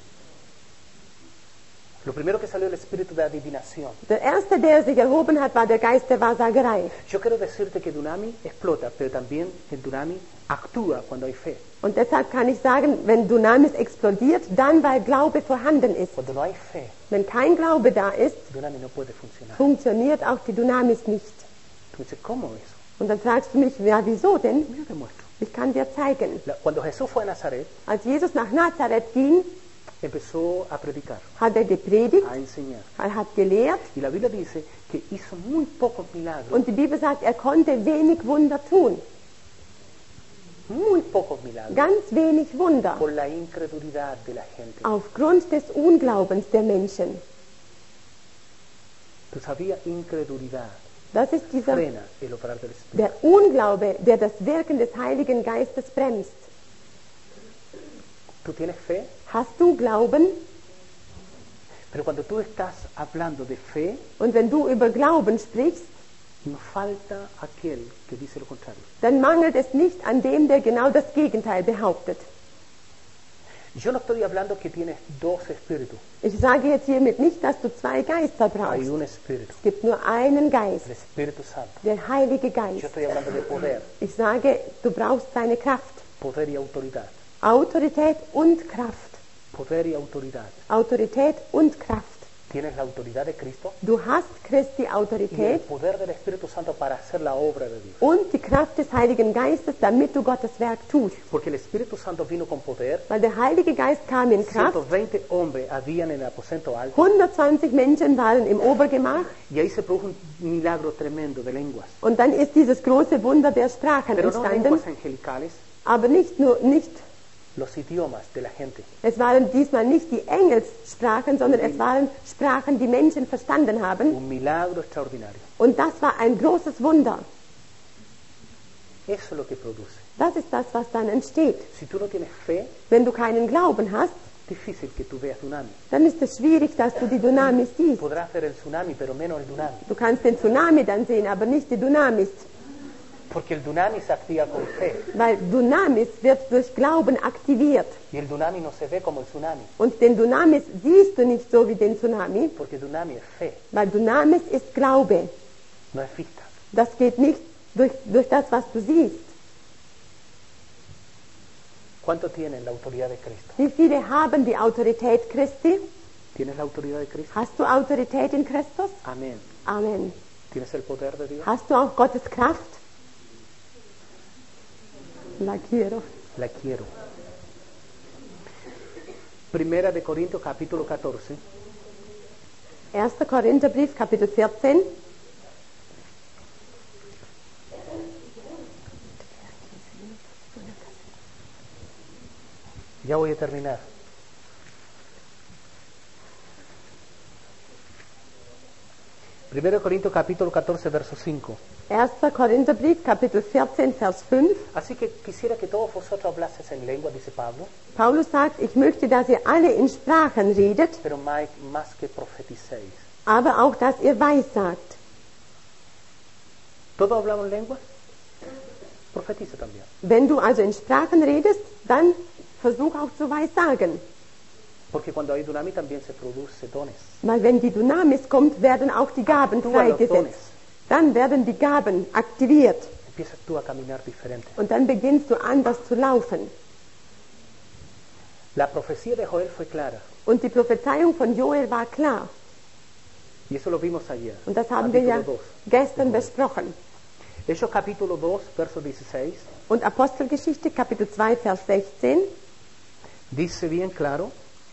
Lo primero que salió el espíritu de adivinación. Der erste, der sich erhoben hat, war der Geist der Wahrsagerei. Yo quiero decirte que Dunami explota, pero también el Dunami actúa cuando hay fe. Und deshalb kann ich sagen, wenn Dunamis explodiert, dann weil Glaube vorhanden ist. Cuando no hay fe, Wenn kein Glaube da ist, Dunami no puede funcionar. funktioniert auch die Dunamis nicht. Tú dices, ¿cómo eso? Und dann fragst du mich, ja, wieso denn? Yo te muestro. Ich kann dir zeigen. La- Cuando Jesús fue a Nazaret, Als Jesus nach Nazareth ging, empezó a predicar, hat er gepredigt, a enseñar. er hat gelehrt. Y la Biblia dice que hizo muy pocos milagros, Und die Bibel sagt, er konnte wenig Wunder tun. muy pocos milagros, Ganz wenig Wunder. por la incredulidad de la gente. Aufgrund des Unglaubens der Menschen. Tú sabías, incredulidad Das ist dieser, frena el operar del Espíritu. der Unglaube, der das Wirken des Heiligen Geistes bremst. Tú tienes fe, Hast du Glauben? pero cuando tú estás hablando de fe, Und wenn du über Glauben sprichst, no falta aquel que dice lo contrario. dann mangelt es nicht an dem, der genau das Gegenteil behauptet. Yo no estoy hablando que tienes dos espíritus. Ich sage jetzt hiermit nicht, dass du zwei Geister Hay brauchst. un espíritu, Es gibt nur einen Geist, el Espíritu Santo. der Heilige Yo Geist. estoy hablando de poder, Ich sage, du brauchst seine Kraft. poder y autoridad. Autorität und Kraft. Poder y autoridad. Autorität und Kraft. Tienes la autoridad de Cristo Du hast Christi y el Autorität poder del Espíritu Santo para hacer la obra de Dios. und die Kraft des Heiligen Geistes, damit du Gottes Werk tust. Porque el Espíritu Santo vino con poder. Weil der Heilige Geist kam in Kraft. ciento veinte hombres habían en el aposento alto hundertzwanzig Menschen waren im Obergemach y ahí se produjo un milagro tremendo de lenguas. und dann ist dieses große Wunder der Sprachen Pero no entstanden. lenguas angelicales, Aber nicht nur, nicht, los idiomas de la gente. es waren diesmal nicht die Engelssprachen, sondern es waren Sprachen, die Menschen verstanden haben. Un milagro extraordinario. Und das war ein großes Wunder. Eso es lo que produce. Das ist das, was dann entsteht. Si tú no tienes fe, Wenn du keinen Glauben hast, difícil que tú veas tsunami. dann ist es schwierig, dass du die Dunamis siehst. Podrás ver el tsunami, pero menos el tsunami. Du kannst den Tsunami dann sehen, aber nicht die Dunamis. Porque el tsunami se activa con fe Weil Dunamis wird durch Glauben aktiviert. y el tsunami no se ve como el tsunami, Und den Dunamis siehst du nicht so wie den Tsunami, porque el tsunami es fe, weil Dunamis ist Glaube. no es vista. Das geht nicht durch, durch das, was du siehst. ¿Cuánto tienen la autoridad de Cristo? Wie viele haben die Autorität Christi? ¿Tienes la autoridad de Cristo? Hast du Autorität in Christus? Amén. Amen. ¿Tienes el poder de Dios? Hast du auch Gottes Kraft? La quiero. La quiero. Primera de Corintios capítulo catorce. erster Korintherbrief, Kapitel vierzehn. Ya voy a terminar. Primera de Corintios capítulo catorce, verso cinco. erster Korintherbrief, Kapitel vierzehn, Vers fünf. Así que quisiera que todos vosotros hablases en lengua, dice Pablo, Paulus sagt, ich möchte, dass ihr alle in Sprachen redet, pero más, más que profeticéis. aber auch, dass ihr weissagt. ¿Todos hablamos lengua? Profetiza también. Wenn du also in Sprachen redest, dann versuch auch zu weissagen. Porque cuando hay tsunami también se produce dones. Weil wenn die Dunamis kommt, werden auch die Gaben Actúan los dones. freigesetzt. Dann werden die Gaben aktiviert. Empiezas tú a caminar diferente. Und dann beginnst du anders zu laufen. La profecía de Joel fue clara. Und die Prophezeiung von Joel war klar. Y eso lo vimos ayer. Und das haben wir ja Capítulo dos. gestern besprochen. Hechos capítulo dos, verso dieciséis, Und Apostelgeschichte, Kapitel zwei, Vers sechzehn, dice bien claro: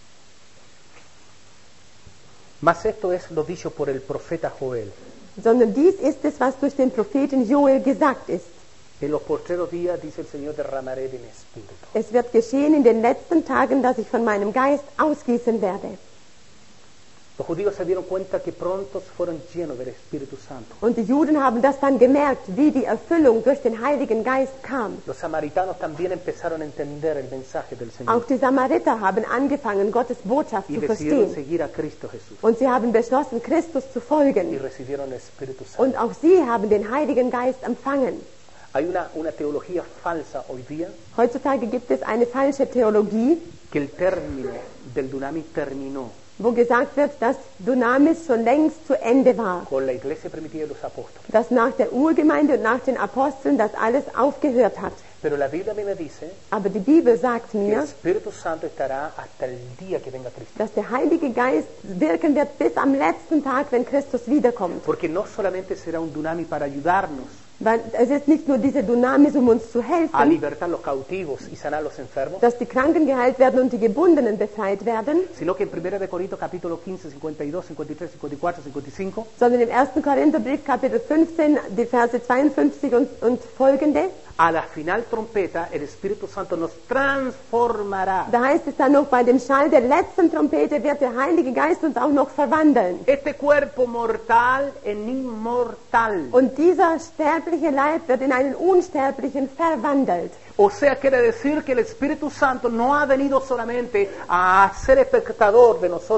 mas esto es lo dicho por el profeta Joel. sondern dies ist es, was durch den Propheten Joel gesagt ist. En los postreros días, dice el Señor, derramaré de mi espíritu. Es wird geschehen in den letzten Tagen, dass ich von meinem Geist ausgießen werde. Los judíos se dieron cuenta que pronto fueron llenos del Espíritu Santo. Und die Juden haben das dann gemerkt, wie die Erfüllung durch den Heiligen Geist kam. Los samaritanos también empezaron a entender el mensaje del Señor Auch die Samariter haben angefangen, Gottes Botschaft y zu decidieron verstehen. seguir a Cristo Jesús Und sie haben beschlossen, Christus zu y folgen. recibieron el Espíritu Santo. Und auch sie haben den Heiligen Geist empfangen. Hay una, una teología falsa hoy día Heutzutage gibt es eine falsche Theologie, que el término del Dunami terminó wo gesagt wird, dass Dunamis schon längst zu Ende war. con la iglesia primitiva y los apóstoles. Dass nach der Urgemeinde und nach den Aposteln das alles aufgehört hat. Pero la Biblia a mí me dice Aber die Bibel sagt que el mir, Espíritu Santo estará hasta el día que venga Cristo. dass der Heilige Geist wirken wird bis am letzten Tag, wenn Christus wiederkommt. Porque no solamente será un Dunami para ayudarnos Weil es ist nicht nur diese Dunamis, um uns zu a helfen, libertar los cautivos y sanar los enfermos, dass die Kranken geheilt werden und die Gebundenen befreit werden, sino que en primera de Corintios capítulo quince, cincuenta y dos, cincuenta y tres, cincuenta y cuatro, cincuenta y cinco, sondern im ersten Korintherbrief, Kapitel fünfzehn, die Verse zweiundfünfzig und, und folgende, a la final trompeta el Espíritu Santo nos transformará. da heißt es dann noch, bei dem Schall der letzten Trompete wird der Heilige Geist uns auch noch verwandeln. Este cuerpo mortal en inmortal. Und dieser sterbliche Leib wird in einen unsterblichen verwandelt. O sea, quiere decir que el Espíritu Santo no ha venido solamente a ser espectador de nosotros,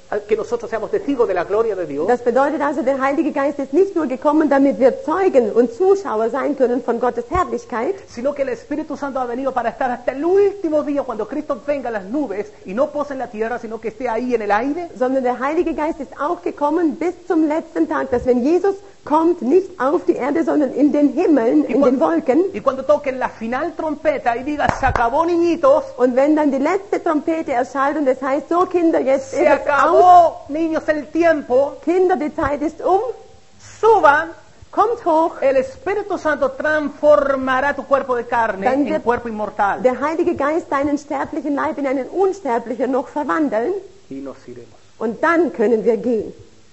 que nosotros seamos testigos de la gloria de Dios, Das bedeutet also, der Heilige Geist ist nicht nur gekommen, damit wir Zeugen und Zuschauer sein können von Gottes Herrlichkeit, sino que el Espíritu Santo ha venido para estar hasta el último día cuando Cristo venga a las nubes y no pose en la tierra, sino que esté ahí en el aire. sondern der Heilige Geist ist auch gekommen bis zum letzten Tag, dass wenn Jesus kommt, nicht auf die Erde, sondern in den Himmeln, Y, in den cuan- Wolken. y cuando toquen la final trompeta y diga, se acabó niñitos, Und wenn dann die letzte Trompete erschallt und es heißt, so Kinder, jetzt se ist es aus, acabó niños el tiempo, Kinder, die Zeit ist um, suban, kommt hoch. el Espíritu Santo transformará tu cuerpo de carne Dann en wird cuerpo inmortal der Heilige Geist deinen sterblichen Leib in einen unsterblichen noch verwandeln y nos iremos. und dann können wir gehen.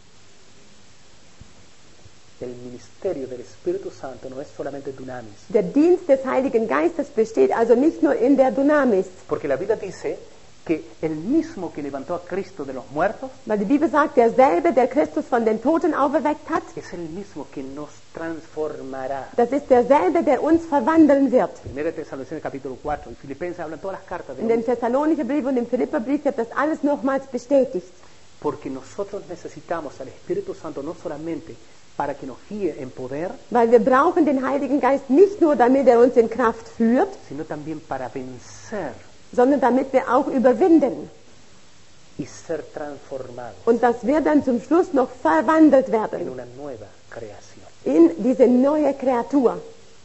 El ministerio del Espíritu Santo no es solamente dunamis, Der Dienst des Heiligen Geistes besteht also nicht nur in der Dunamis, porque la Biblia dice que el mismo que levantó a Cristo de los muertos weil die Bibel sagt, derselbe, der Christus von den Toten auferweckt hat, es el mismo que nos transformará. das ist derselbe, der uns verwandeln wird. Primera de Tesalonicenses capítulo cuatro y Filipenses hablan todas las cartas de In lo den mismo, Thessalonicher Brief und im Philipperbrief wird das alles nochmals bestätigt. porque nosotros necesitamos al Espíritu Santo no solamente para que nos guíe en poder, Weil wir brauchen den Heiligen Geist nicht nur, damit er uns in Kraft führt, sino también para vencer sondern damit wir auch überwinden y ser transformados und dass wir dann zum Schluss noch verwandelt en werden una nueva creación. in diese neue Kreatur.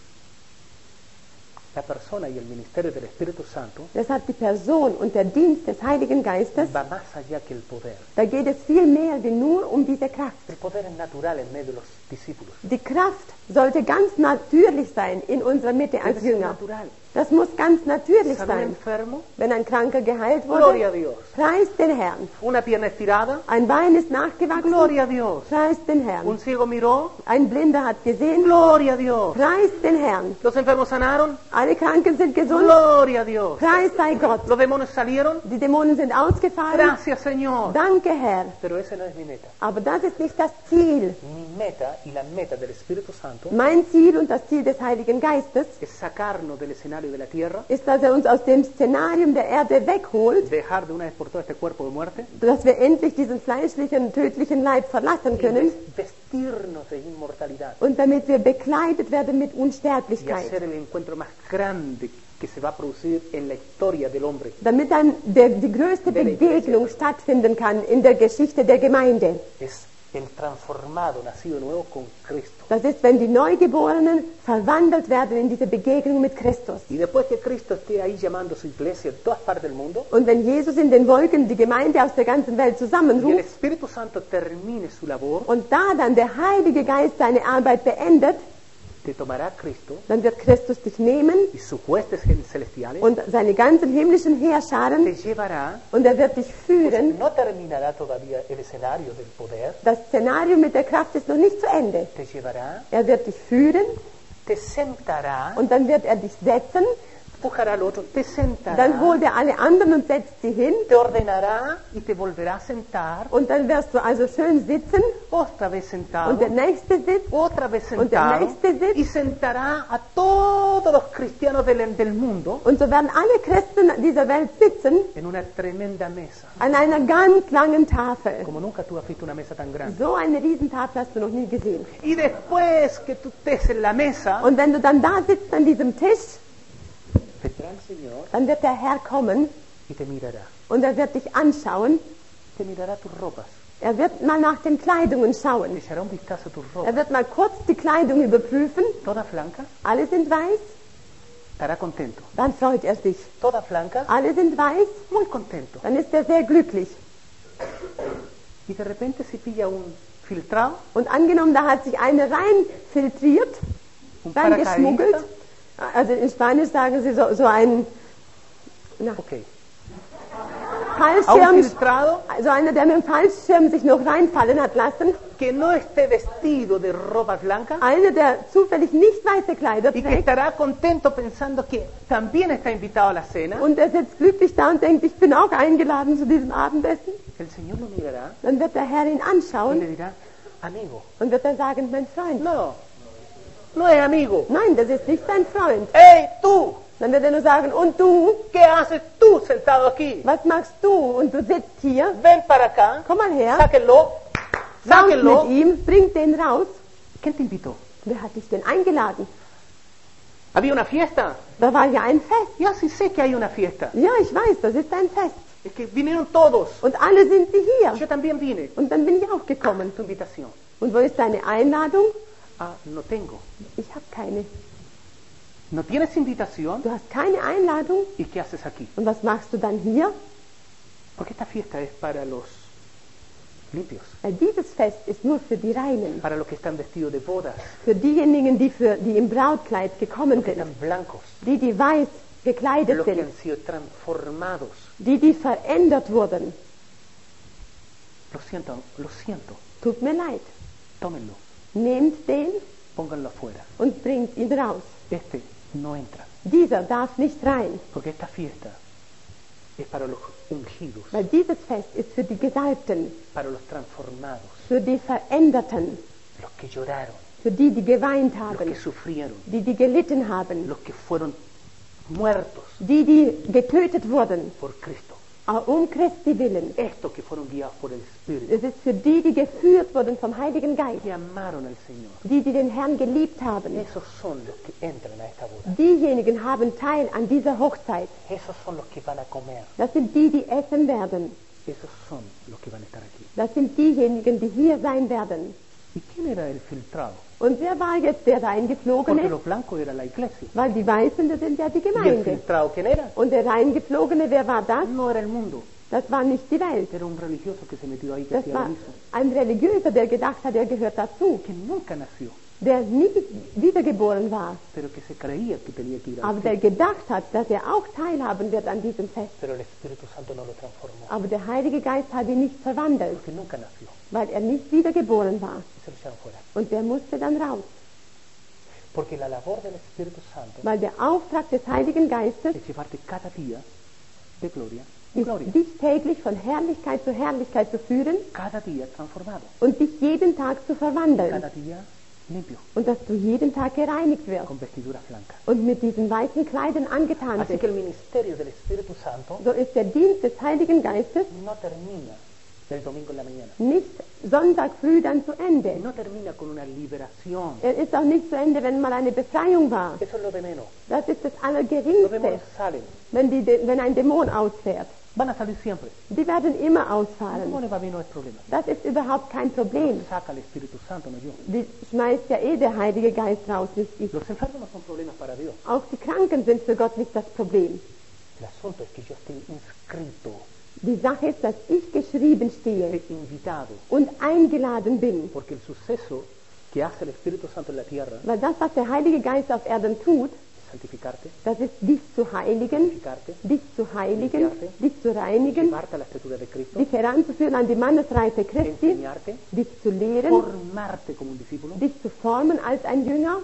La persona y el ministerio del Espíritu Santo Deshalb die Person und der Dienst des Heiligen Geistes, va más allá que el poder. da geht es viel mehr wie nur um diese Kraft. El poder es natural en medio de los discípulos. Die Kraft sollte ganz natürlich sein in unserer Mitte als Debe ser Jünger. natural. Das muss ganz natürlich Sanó un sein. enfermo, Wenn ein Kranker geheilt gloria a wurde, Dios. preist den Herrn. Una pierna estirada, Ein Bein ist nachgewachsen, gloria a Dios. preist den Herrn. Un ciego miró, Ein Blinder hat gesehen, gloria a Dios. preist den Herrn. Los enfermos sanaron, Alle Kranken sind gesund, gloria a Dios. preis sei Gott. Los demonios salieron, Die Dämonen sind ausgefallen, gracias Señor. danke Herr. Pero ese no es mi meta. Aber das ist nicht das Ziel. Mi meta y la meta del Espíritu Santo Mein Ziel und das Ziel des Heiligen Geistes es sacarnos del escenario de la tierra, ist, dass er uns aus dem Szenarium der Erde wegholt, dejar de una vez por todas este cuerpo de muerte dass wir endlich diesen fleischlichen, tödlichen Leib verlassen y können vestirnos de inmortalidad und damit wir bekleidet werden mit y Unsterblichkeit. hacer el encuentro más grande que se va a producir en la historia del hombre. Damit dann der, die größte Begegnung stattfinden kann in der Geschichte der Gemeinde. Es el transformado, nacido de nuevo con Cristo. Das ist, wenn die Neugeborenen verwandelt werden in diese Begegnung mit Christus. Y después que Cristo esté ahí llamando a su iglesia en todas partes del mundo, Und wenn Jesus in den Wolken die Gemeinde aus der ganzen Welt y el zusammenruft Espíritu Santo termine su labor, und da dann der Heilige Geist seine Arbeit beendet, te tomará Cristo dann wird Christus dich nehmen y sus huestes celestiales, und seine ganzen himmlischen te Heerscharen llevará. und er wird dich führen. No terminará todavía el escenario del poder, Das Szenario mit der Kraft ist noch nicht zu Ende. te llevará, Er wird dich führen te sentará, und dann wird er dich setzen, empujará al otro, te dann sentará, holt er alle anderen und setzt sie hin te ordenará y te volverá a sentar, und dann wirst du also schön sitzen otra vez sentado, und der Nächste sitzt otra vez Und der sentado, nächste sitzt. y sentará a todos los cristianos del, del mundo und so werden alle Christen dieser Welt sitzen en una tremenda mesa, an einer ganz langen Tafel. como nunca tú has visto una mesa tan grande. So eine Riesentafel hast du noch nie gesehen. Y después que tú estés en la mesa, Und wenn du dann da sitzt an diesem Tisch, vendrá el Señor dann wird der Herr kommen y te mirará, und er wird dich anschauen. te mirará tus ropas, Er wird mal nach den Kleidungen te schauen. echará un vistazo a tus Er ropas, wird mal kurz die Kleidung überprüfen. todas blancas, Alle sind weiß, estará contento, dann freut er sich. todas blancas, Alle sind weiß, muy contento. dann ist er sehr glücklich. Y de repente se pilla un filtrado, Und angenommen, da hat sich eine rein filtriert, un reingeschmuggelt. paracaidista, Also in Spanisch sagen sie so, so ein na, ok, a un Fallschirm, filtrado also einer, der mit dem Fallschirm sich noch reinfallen hat lassen. que no esté vestido de ropas blancas Einer, der zufällig nicht weiße Kleider y que trägt. estará contento pensando que también está invitado a la cena, Und er sitzt glücklich da und denkt, ich bin auch eingeladen zu diesem Abendessen. el Señor lo mirará Dann wird der Herr ihn y le anschauen dirá, amigo, und wird dann sagen, mein Freund. no, no es amigo, Nein, das ist nicht sein Freund. hey tú, Dann wird er nur sagen, und du, ¿Qué haces tú sentado aquí? was machst du? Und du sitzt hier, Ven para acá, komm mal her, sáquenlo, raus sáquenlo. mit ihm, bring den raus. ¿Quién te invitó? Wer hat dich denn eingeladen? Había una fiesta. Da war ja ein Fest. Ya sí sé que hay una fiesta. Ja, ich weiß, das ist ein Fest. Es que vinieron todos. Und alle sind sie hier. Yo también vine. Und dann bin ich auch gekommen. Tu invitación. Und wo ist deine Einladung? Ah, no tengo. Ich habe keine. ¿No tienes invitación? Du hast keine Einladung. ¿Y qué haces aquí? Und was machst du dann hier? Porque esta fiesta es para los limpios, Weil dieses Fest ist nur für die Reinen. para los que están vestidos de bodas, Für diejenigen, die, für, die im Brautkleid gekommen los que sind. están blancos, Die, die weiß gekleidet los que sind. han sido transformados. Die, die verändert wurden. Lo siento, lo siento. Tut mir leid. Tómenlo, Nehmt den pónganlo afuera. und bringt ihn raus. Este no entra, Dieser darf nicht rein. porque esta fiesta es para los ungidos, Weil dieses Fest ist für die Gesalbten, para los transformados, für die Veränderten, los que lloraron, für die, die geweint los que haben, sufrieron, die, die gelitten haben, los que fueron muertos die, die getötet wurden, por Cristo. auch um Christi willen. Estos que fueron guiados por el Espíritu, Es ist für die, die geführt wurden vom Heiligen Geist, que amaron al Señor. die, die den Herrn geliebt haben. Esos son los que entran a esta boda. Diejenigen haben Teil an dieser Hochzeit. Esos son los que van a comer. Das sind die, die essen werden. Esos son los que van a estar aquí. Das sind diejenigen, die hier sein werden. ¿Y quién era el filtrado? Und wer war jetzt der Reingeflogene? Porque los blancos era la iglesia. Weil die Weißen, das sind ja die ¿Y el Gemeinde. filtrado quién era? Und der Reingeflogene, wer war das? No era el mundo. Das war nicht die Welt. Era un religioso que se metió ahí, que Das hacía lo war mismo. ein Religiöser, der gedacht hat, er gehört dazu. Que nunca nació, Der nie wiedergeboren war. pero que se creía que tenía que ir a Aber der gedacht hat, dass er auch teilhaben wird an diesem Fest. Pero el Espíritu Santo no lo transformó, Aber der Heilige Geist hat ihn nicht verwandelt, porque nunca nació. weil er nicht wiedergeboren war. Y se lo echaron fuera. Und der musste dann raus. Porque la labor del Espíritu Santo Weil der Auftrag des Heiligen Geistes es llevarte cada día de gloria en ist, gloria. dich täglich von Herrlichkeit zu Herrlichkeit zu führen Cada día transformado. und dich jeden Tag zu verwandeln. Cada día limpio, Und dass du jeden Tag gereinigt wirst con vestiduras blancas. und mit diesen weißen Kleidern angetan Así bist. que el ministerio del Espíritu Santo So ist der Dienst des Heiligen Geistes no termina el domingo en la mañana. nicht Sonntag früh dann zu Ende. No termina con una liberación. Er ist auch nicht zu Ende, wenn mal eine Befreiung war. Eso es lo de menos. Das ist das Los Allergeringste, demonios salen. wenn, die, wenn ein Dämon ausfährt. Van a salir siempre. Die werden immer El ausfahren. demonio va a venir, no es problema. Das ist überhaupt kein Problem. Saca el Espíritu Santo, no yo. Die schmeißt ja eh der Heilige Geist raus, nicht ich. Los enfermos no son problemas para Dios. Auch die Kranken sind für Gott nicht das Problem. El asunto es que yo esté inscrito, Die Sache ist, dass ich geschrieben stehe esté invitado, und eingeladen bin. porque el suceso que hace el Espíritu Santo en la tierra Weil das, was der Heilige Geist auf Erden tut, es santificarte, das ist dich zu heiligen, santificarte, dich zu heiligen, dich zu reinigen, llevarte a la estatura de Cristo, dich heranzuführen an die Mannesreife Christi, enseñarte, dich zu lehren, formarte como un discípulo, dich zu formen als ein Jünger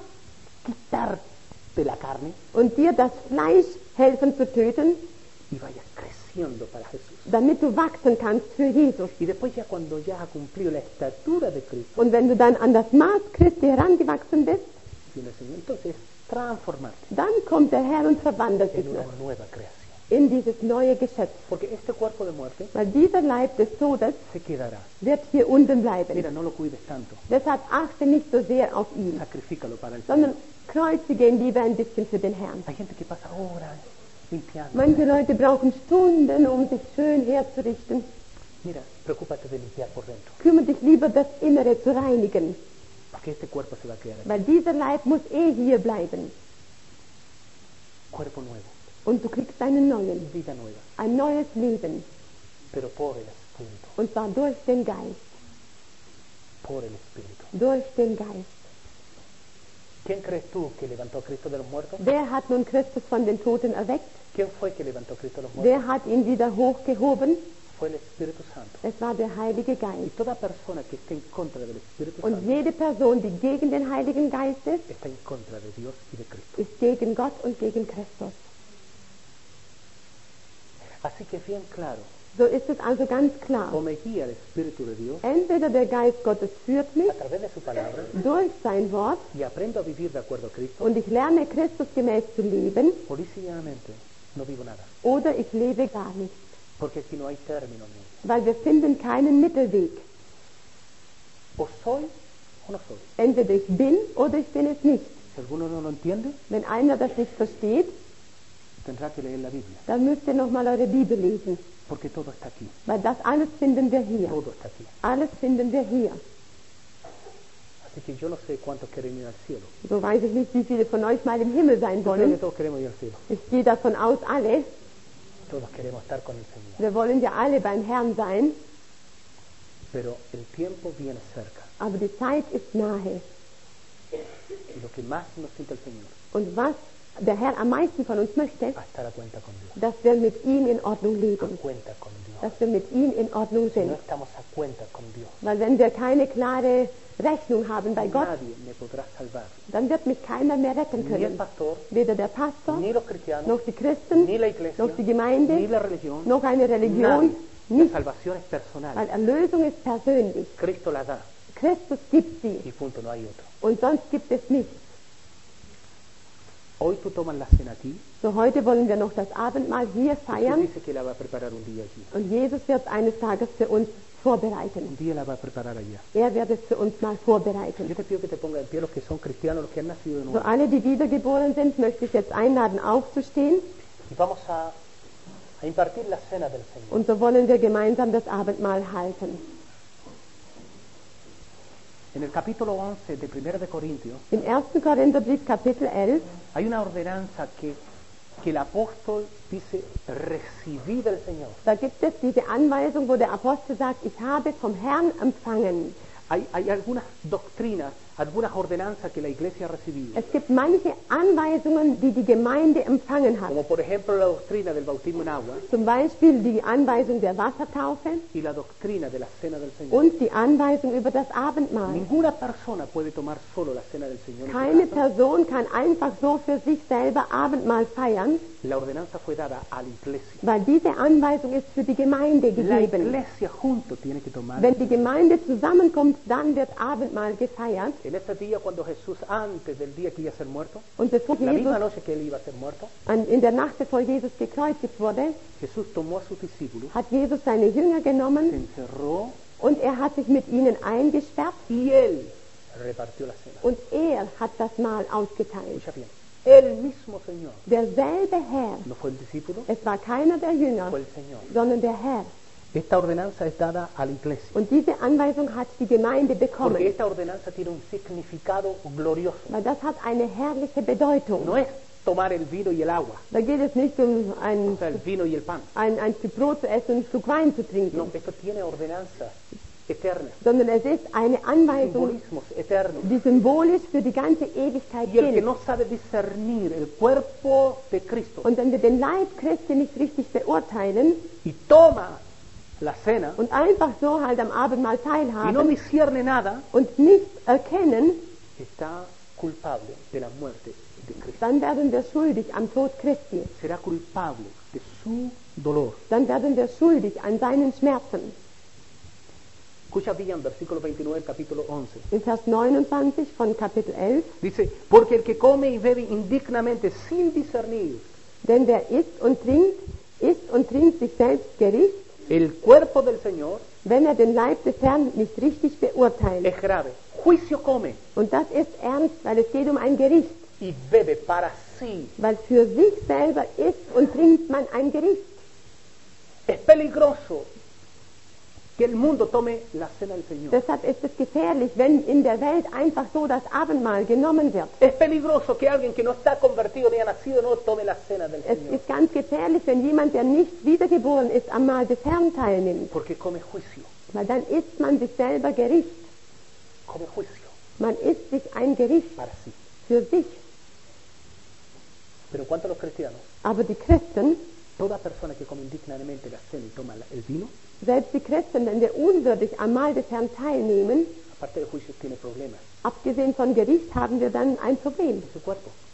quitarte la carne und dir das Fleisch helfen zu töten, y vayas creciendo para Jesús. damit du wachsen kannst für Jesus. Y después ya cuando ya has cumplido la estatura de Cristo, Und wenn du dann an das Maß Christi herangewachsen bist, viene el Señor, entonces transformarte dann kommt der Herr und verwandelt dich en una noch nueva creación. in dieses neue Geschöpf. Porque este cuerpo de muerte Weil dieser Leib des Todes se quedará. wird hier unten bleiben. Mira, no lo cuides tanto. Deshalb achte nicht so sehr auf ihn, Sacrifícalo para el sondern Señor. kreuzige ihn lieber ein bisschen für den Herrn. Hay gente que pasa horas limpiando. Manche Leute brauchen Stunden, um sich schön herzurichten. Mira, preocúpate de limpiar por dentro. Kümmere dich lieber, das Innere zu reinigen, Porque este cuerpo se va a quedar aquí. weil dieser Leib muss eh hier bleiben. Cuerpo nuevo, Und du kriegst einen neuen, vida nueva, ein neues Leben. pero por el Espíritu. Und zwar durch den Geist, Por el Espíritu. durch den Geist. ¿Quién crees tú que levantó a Cristo de los muertos? Wer hat nun Christus von den Toten erweckt? ¿Quién fue que levantó a Cristo de los muertos? Wer hat ihn wieder hochgehoben? Fue el Espíritu Santo. Es war der Heilige Y Geist. toda persona que esté en contra del Espíritu Und Santo jede Person, die gegen den Heiligen Geist ist, está en contra de Dios y de Cristo. ist gegen Gott und gegen Christus. Así que bien claro, So ist es also ganz klar. O me guía el Espíritu de Dios Entweder der Geist Gottes führt mich a través de su palabra durch sein Wort y aprendo a vivir de acuerdo a Cristo, und ich lerne Christus gemäß zu leben, o ligeramente no vivo nada. oder ich lebe gar nicht. Porque aquí no hay término medio. Weil wir finden keinen Mittelweg. O soy o no soy. Entweder ich bin oder ich bin es nicht. Si alguno no lo entiende, Wenn einer das nicht versteht, tendrá que leer la Biblia. dann müsst ihr nochmal eure Bibel lesen. Porque todo está aquí. Weil das alles finden wir hier. Todo está aquí. Alles finden wir hier. Así que yo no sé cuántos quieren ir al cielo. So weiß ich nicht, wie viele von euch mal im Himmel sein Yo creo que wollen. todos queremos ir al cielo. Ich gehe davon aus, alle. Todos queremos estar con el Señor. Wir wollen ja alle beim Herrn sein. Pero el tiempo viene cerca. Aber die Zeit ist nahe. Y lo que más nos siente el Señor, Und was der Herr am meisten von uns möchte, a estar a cuenta con Dios. dass wir mit ihm in Ordnung A leben. cuenta con Dios. Dass wir mit ihm in Ordnung Si no sind. estamos a cuenta con Dios, Weil wenn wir keine klare Rechnung haben bei Gott, nadie me podrá salvar. dann wird mich keiner mehr retten Ni el können. pastor, Weder der Pastor, ni los cristianos, noch die Christen, ni la iglesia, noch die ni Gemeinde, la religión, noch eine Religion. nadie. La Nicht, salvación es personal. weil Erlösung ist persönlich. Cristo la da Christus gibt sie y punto, no hay otro. und sonst gibt es nichts. Hoy tú tomas la cena aquí. So heute wollen wir noch das Abendmahl hier Jesús feiern dice que la va a preparar un día allí. und Jesus wird es eines Tages für uns vorbereiten. Un día la va a preparar allá. Er wird es für uns mal vorbereiten. Yo te pido que te pongas en pie los que son cristianos, los que han nacido de So nuevo. alle, die wiedergeboren sind, möchte ich jetzt einladen, aufzustehen. Y vamos a, a impartir la cena del Señor. Und so wollen wir gemeinsam das Abendmahl halten. En el capítulo once de Primera de Corintios Im ersten Korintherbrief Kapitel elf hay una ordenanza que, que el apóstol dice, recibí del Señor. Da gibt es diese Anweisung, wo der Apostel sagt, ich habe vom Herrn empfangen. Hay, hay algunas doctrinas, algunas ordenanzas que la iglesia ha recibido. Es gibt manche Anweisungen, die die Gemeinde empfangen hat. Como por ejemplo la doctrina del bautismo en agua Zum Beispiel die Anweisung der Wassertaufe y la doctrina de la cena del Señor. und die Anweisung über das Abendmahl. Ninguna persona puede tomar solo la cena del Señor. en su Keine casa. Person kann einfach so für sich selber Abendmahl feiern, La ordenanza fue dada a la iglesia. weil diese Anweisung ist für die Gemeinde La gegeben. iglesia junto tiene que tomar. Wenn die Gemeinde zusammenkommt, dann wird Abendmahl gefeiert. En este día cuando Jesús, antes del día que iba a ser muerto, Und bevor la misma Jesus, noche que él iba a ser muerto, an, in der Nacht bevor Jesus gekreuzigt wurde, Jesús tomó a sus discípulos, hat Jesus seine Jünger se genommen encerró und er hat sich mit ihnen eingesperrt y él repartió la cena. und er hat das Mahl ausgeteilt. Escucha bien, el mismo Señor, Derselbe Herr, no fue el discípulo, es war keiner der Jünger, fue el Señor. sondern der Herr. Esta ordenanza es dada a la iglesia, Und diese Anweisung hat die Gemeinde porque bekommen, esta ordenanza tiene un significado glorioso. weil das hat eine herrliche Bedeutung. No es tomar el vino y el agua, Da geht es nicht um ein, o sea, el vino y el pan. ein, ein Stück Brot zu essen und ein Stück Wein zu No, trinken, esto tiene ordenanzas eternas, sondern es ist eine Anweisung, simbolismos eternos. die symbolisch für die ganze Ewigkeit Y el que gilt. no sabe discernir el cuerpo de Cristo Und wenn wir den Leib Christi nicht richtig beurteilen y toma la cena und einfach so halt am Abendmahl y no teilhaben discierne nada, und nicht erkennen, está culpable de la muerte de Cristo. dann werden wir schuldig am Tod Christi. Será culpable de su dolor. Dann werden wir schuldig an seinen Schmerzen. Escucha bien, versículo veintinueve, capítulo once. In Vers neunundzwanzig von Kapitel elf, Dice, porque el que come y bebe indignamente sin discernir denn wer isst und trinkt, isst und trinkt sich selbst Gericht, el cuerpo del Señor, wenn er den Leib des Herrn nicht richtig beurteilt. es grave. Juicio come Und das ist ernst, weil es geht um ein Gericht. y bebe para sí. Weil für sich selber isst und trinkt man ein Gericht. Es peligroso que el mundo tome la cena del Señor. Deshalb ist es gefährlich, wenn in der Welt einfach so das Abendmahl genommen wird. Es peligroso que alguien que no está convertido ni ha nacido no tome la cena del Es Señor. ist ganz gefährlich, wenn jemand, der nicht wiedergeboren ist, am Mahl des Herrn teilnimmt. Porque come juicio, Weil dann isst man sich selber Gericht. come juicio Man isst sich ein Gericht para sí. für sich. Pero en cuanto a los cristianos, Aber die Christen, toda persona que come indignamente la cena y toma la- el vino, selbst die Christen, wenn wir unwürdig am Mahl des Herrn teilnehmen, aparte de juicios, tiene problemas abgesehen von Gericht, haben wir dann ein Problem. en su cuerpo.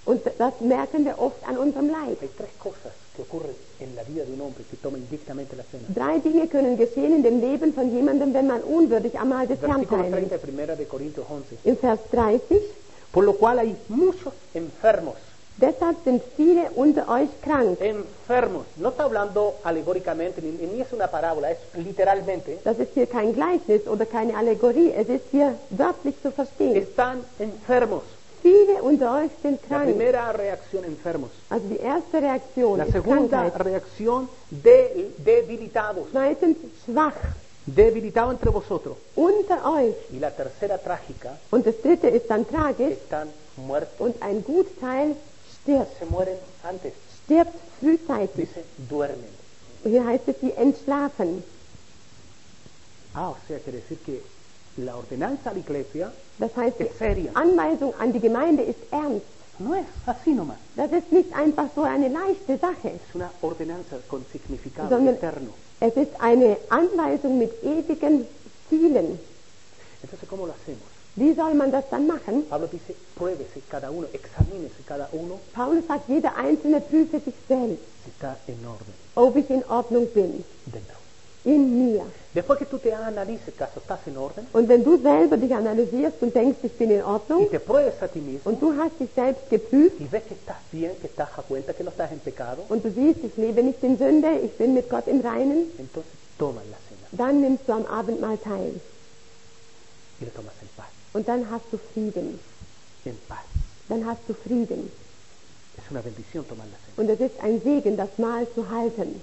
Und das merken wir oft an unserem Leib. Hay tres cosas que ocurren en la vida de un hombre que toma indignamente la cena. Drei Dinge können geschehen in dem Leben von jemandem, wenn man unwürdig am Mahl des Herrn Versículo teilnimmt. treinta de Primera de Corintios once. Im Vers dreißig, Por lo cual hay muchos enfermos. deshalb sind viele unter euch krank. Enfermos. No está hablando alegóricamente, ni, ni es una parábola, es literalmente. Das ist hier kein Gleichnis oder keine Allegorie, es ist hier wörtlich zu verstehen. Están enfermos. Viele unter euch sind La krank. primera reacción, enfermos. Also die erste Reaktion La ist segunda Krankheit. reacción, de, debilitados. Zweitens schwach Debilitado entre vosotros. unter euch. Y la tercera trágica, Und das dritte ist dann tragisch están muertos. und ein Gutteil stirbt. Se mueren antes. Stirbt frühzeitig. Dice, duermen. Und hier heißt es, sie entschlafen. Ah, o sea, quiere decir que la ordenanza a la iglesia Das heißt, es seria. die Anweisung an die Gemeinde ist ernst. No es así nomás. Das ist nicht einfach so eine leichte Sache, Es una ordenanza con significado sondern eterno. es ist eine Anweisung mit ewigen Zielen. Entonces, ¿cómo lo hacemos? Wie soll man das dann machen? Pablo dice, pruébese cada uno, examínese cada uno Paulus sagt, jeder Einzelne prüfe sich selbst, si está en orden ob ich in Ordnung bin, dentro. in mir. Después que tú te analices, caso, estás en orden, Und wenn du selber dich analysierst und denkst, ich bin in y Ordnung, te pruebes a ti mismo, und du hast dich selbst geprüft, y ves que estás bien, que estás a cuenta, que no estás en pecado, und du siehst, ich lebe nicht in Sünde, ich bin mit Gott im Reinen, entonces tomas la cena dann nimmst du am Abendmahl teil. y lo tomas en paz. Und dann hast du Frieden. En paz. Dann hast du Frieden. Es una bendición tomar la cena. Und es ist ein Segen, das Mahl zu halten.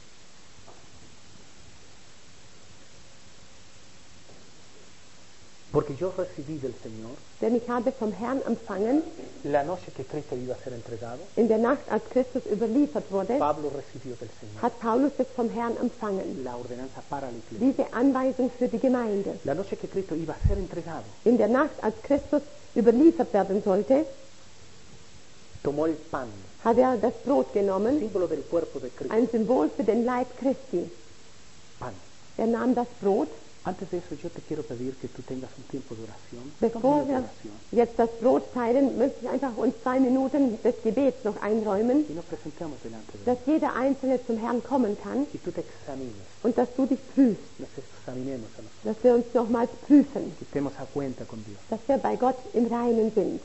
Porque yo recibí del Señor Denn ich habe vom Herrn empfangen, la noche que Cristo iba a ser entregado. in der Nacht, als Christus überliefert wurde, Pablo recibió del Señor hat Paulus es vom Herrn empfangen. la ordenanza para la iglesia. Diese Anweisung für die Gemeinde. La noche que Cristo iba a ser entregado, In der Nacht, als Christus überliefert werden sollte, tomó el pan, hat er das Brot genommen, símbolo del cuerpo de Cristo. ein Symbol für den Leib Christi. Pan. Er nahm das Brot. Antes de eso, yo te quiero pedir que tú tengas un tiempo de oración. Bevor Dos minutos de wir oración. jetzt das Brot teilen, möchte ich einfach uns zwei Minuten des Gebets noch einräumen, Y nos presentamos delante de Él. dass jeder Einzelne zum Herrn kommen kann Y tú te examines. und dass du dich prüfst, Nos examinemos a nosotros. dass wir uns nochmals prüfen, Que estemos a cuenta con Dios. dass wir bei Gott im Reinen sind.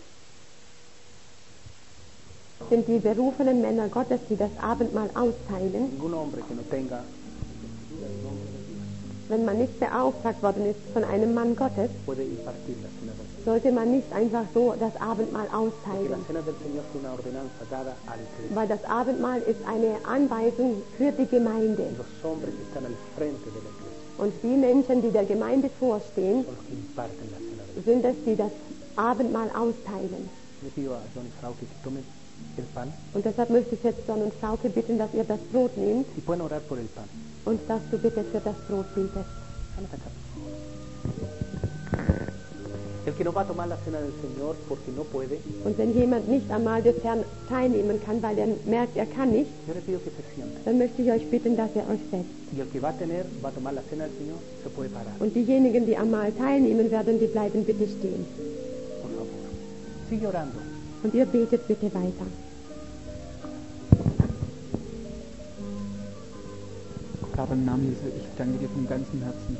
Sind die berufenen Männer Gottes, die das Abendmahl austeilen, Ningún hombre que no tenga wenn man nicht beauftragt worden ist von einem Mann Gottes, puede impartir la cena del Señor. sollte man nicht einfach so das Abendmahl Porque la austeilen, cena del Señor fue una ordenanza dada a la iglesia. weil das Abendmahl ist eine Anweisung für die Gemeinde. Los hombres que están al frente de la iglesia Und die Menschen, die der Gemeinde vorstehen, son los que imparten la cena del Señor. sind es, die das Abendmahl austeilen. Le pido a John y Frauke que tomen el pan Und deshalb möchte ich jetzt John und Frauke bitten, dass ihr das Brot nehmt y pueden orar por el pan. und dass du bitte für das Brot betest. Déjame pensar. El que no va a tomar la cena del Señor porque no puede, Und wenn jemand nicht am Mahl des Herrn teilnehmen kann, weil er merkt, er kann nicht, yo le pido que se siente. dann möchte ich euch bitten, dass ihr euch setzt. Y el que va a tener, va a tomar la cena del Señor, se puede parar, Und diejenigen, die am Mahl teilnehmen werden, die bleiben bitte stehen. por favor. Sigue orando. Und ihr betet bitte weiter. Vater, im Namen Jesu, ich danke dir von ganzem Herzen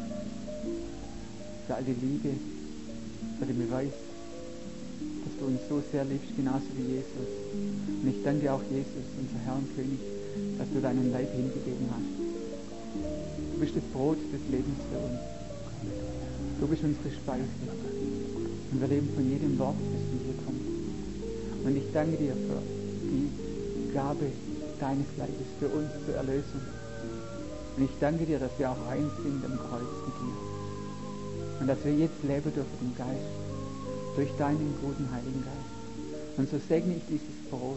für all die Liebe, für den Beweis, dass du uns so sehr liebst, genauso wie Jesus. Und ich danke dir auch, Jesus, unser Herr und König, dass du deinen Leib hingegeben hast. Du bist das Brot des Lebens für uns. Du bist unsere Speise. Und wir leben von jedem Wort, das von dir kommt. Und ich danke dir für die Gabe deines Leibes für uns zur Erlösung. Und ich danke dir, dass wir auch rein sind am Kreuz mit dir. Und dass wir jetzt leben dürfen im Geist, durch deinen guten Heiligen Geist. Und so segne ich dieses Brot.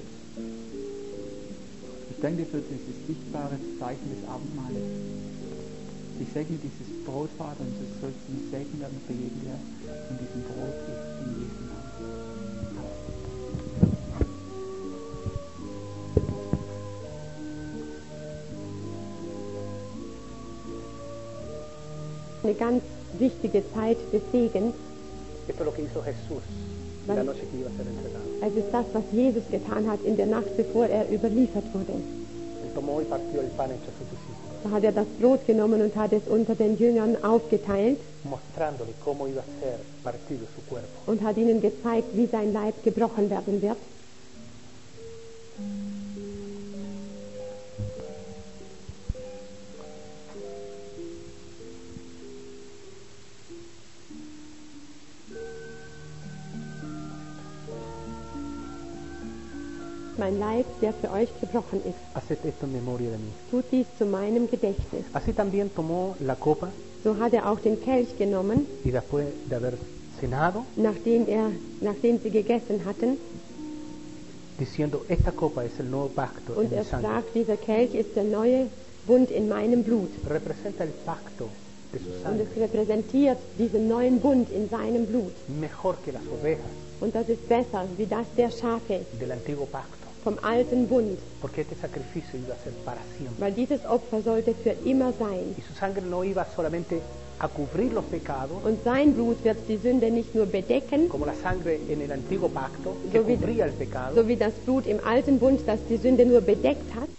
Ich danke dir für dieses sichtbare Zeichen des Abendmahles. Ich segne dieses Brot, Vater, und es soll zum Segen werden für jeden, der in diesem Brot ist, in Jesu Namen. Eine ganz wichtige Zeit des Segens. Esto es lo que hizo Jesús la noche que iba a ser entregado. Es ist das, was Jesus getan hat in der Nacht, bevor er überliefert wurde. Él tomó y partió el pan hecho a sus discípulos, Da hat er das Brot genommen und hat es unter den Jüngern aufgeteilt mostrándole cómo iba a ser partido su cuerpo. und hat ihnen gezeigt, wie sein Leib gebrochen werden wird. Mein Leib, der für euch gebrochen ist. Haced esto en memoria de mí. Tut dies zu meinem Gedächtnis. Así también tomó la copa So hat er auch den Kelch genommen, y después de haber cenado, nachdem, er, nachdem sie gegessen hatten, diciendo, esta copa es el nuevo pacto en und mi er sangre. sagt, dieser Kelch ist der neue Bund in meinem Blut. Representa el pacto de su Und es sangre, repräsentiert diesen neuen Bund in seinem Blut. mejor que las ovejas Und das ist besser wie das der Schafe del antiguo pacto, vom alten Bund, porque este sacrificio iba a ser para siempre. weil dieses Opfer sollte für immer sein. Y su sangre no iba solamente a cubrir los pecados, Und sein Blut wird die Sünde nicht nur bedecken, como la sangre en el antiguo pacto, que So wie- cubría el pecado, so wie das Blut im alten Bund, das die Sünde nur bedeckt hat,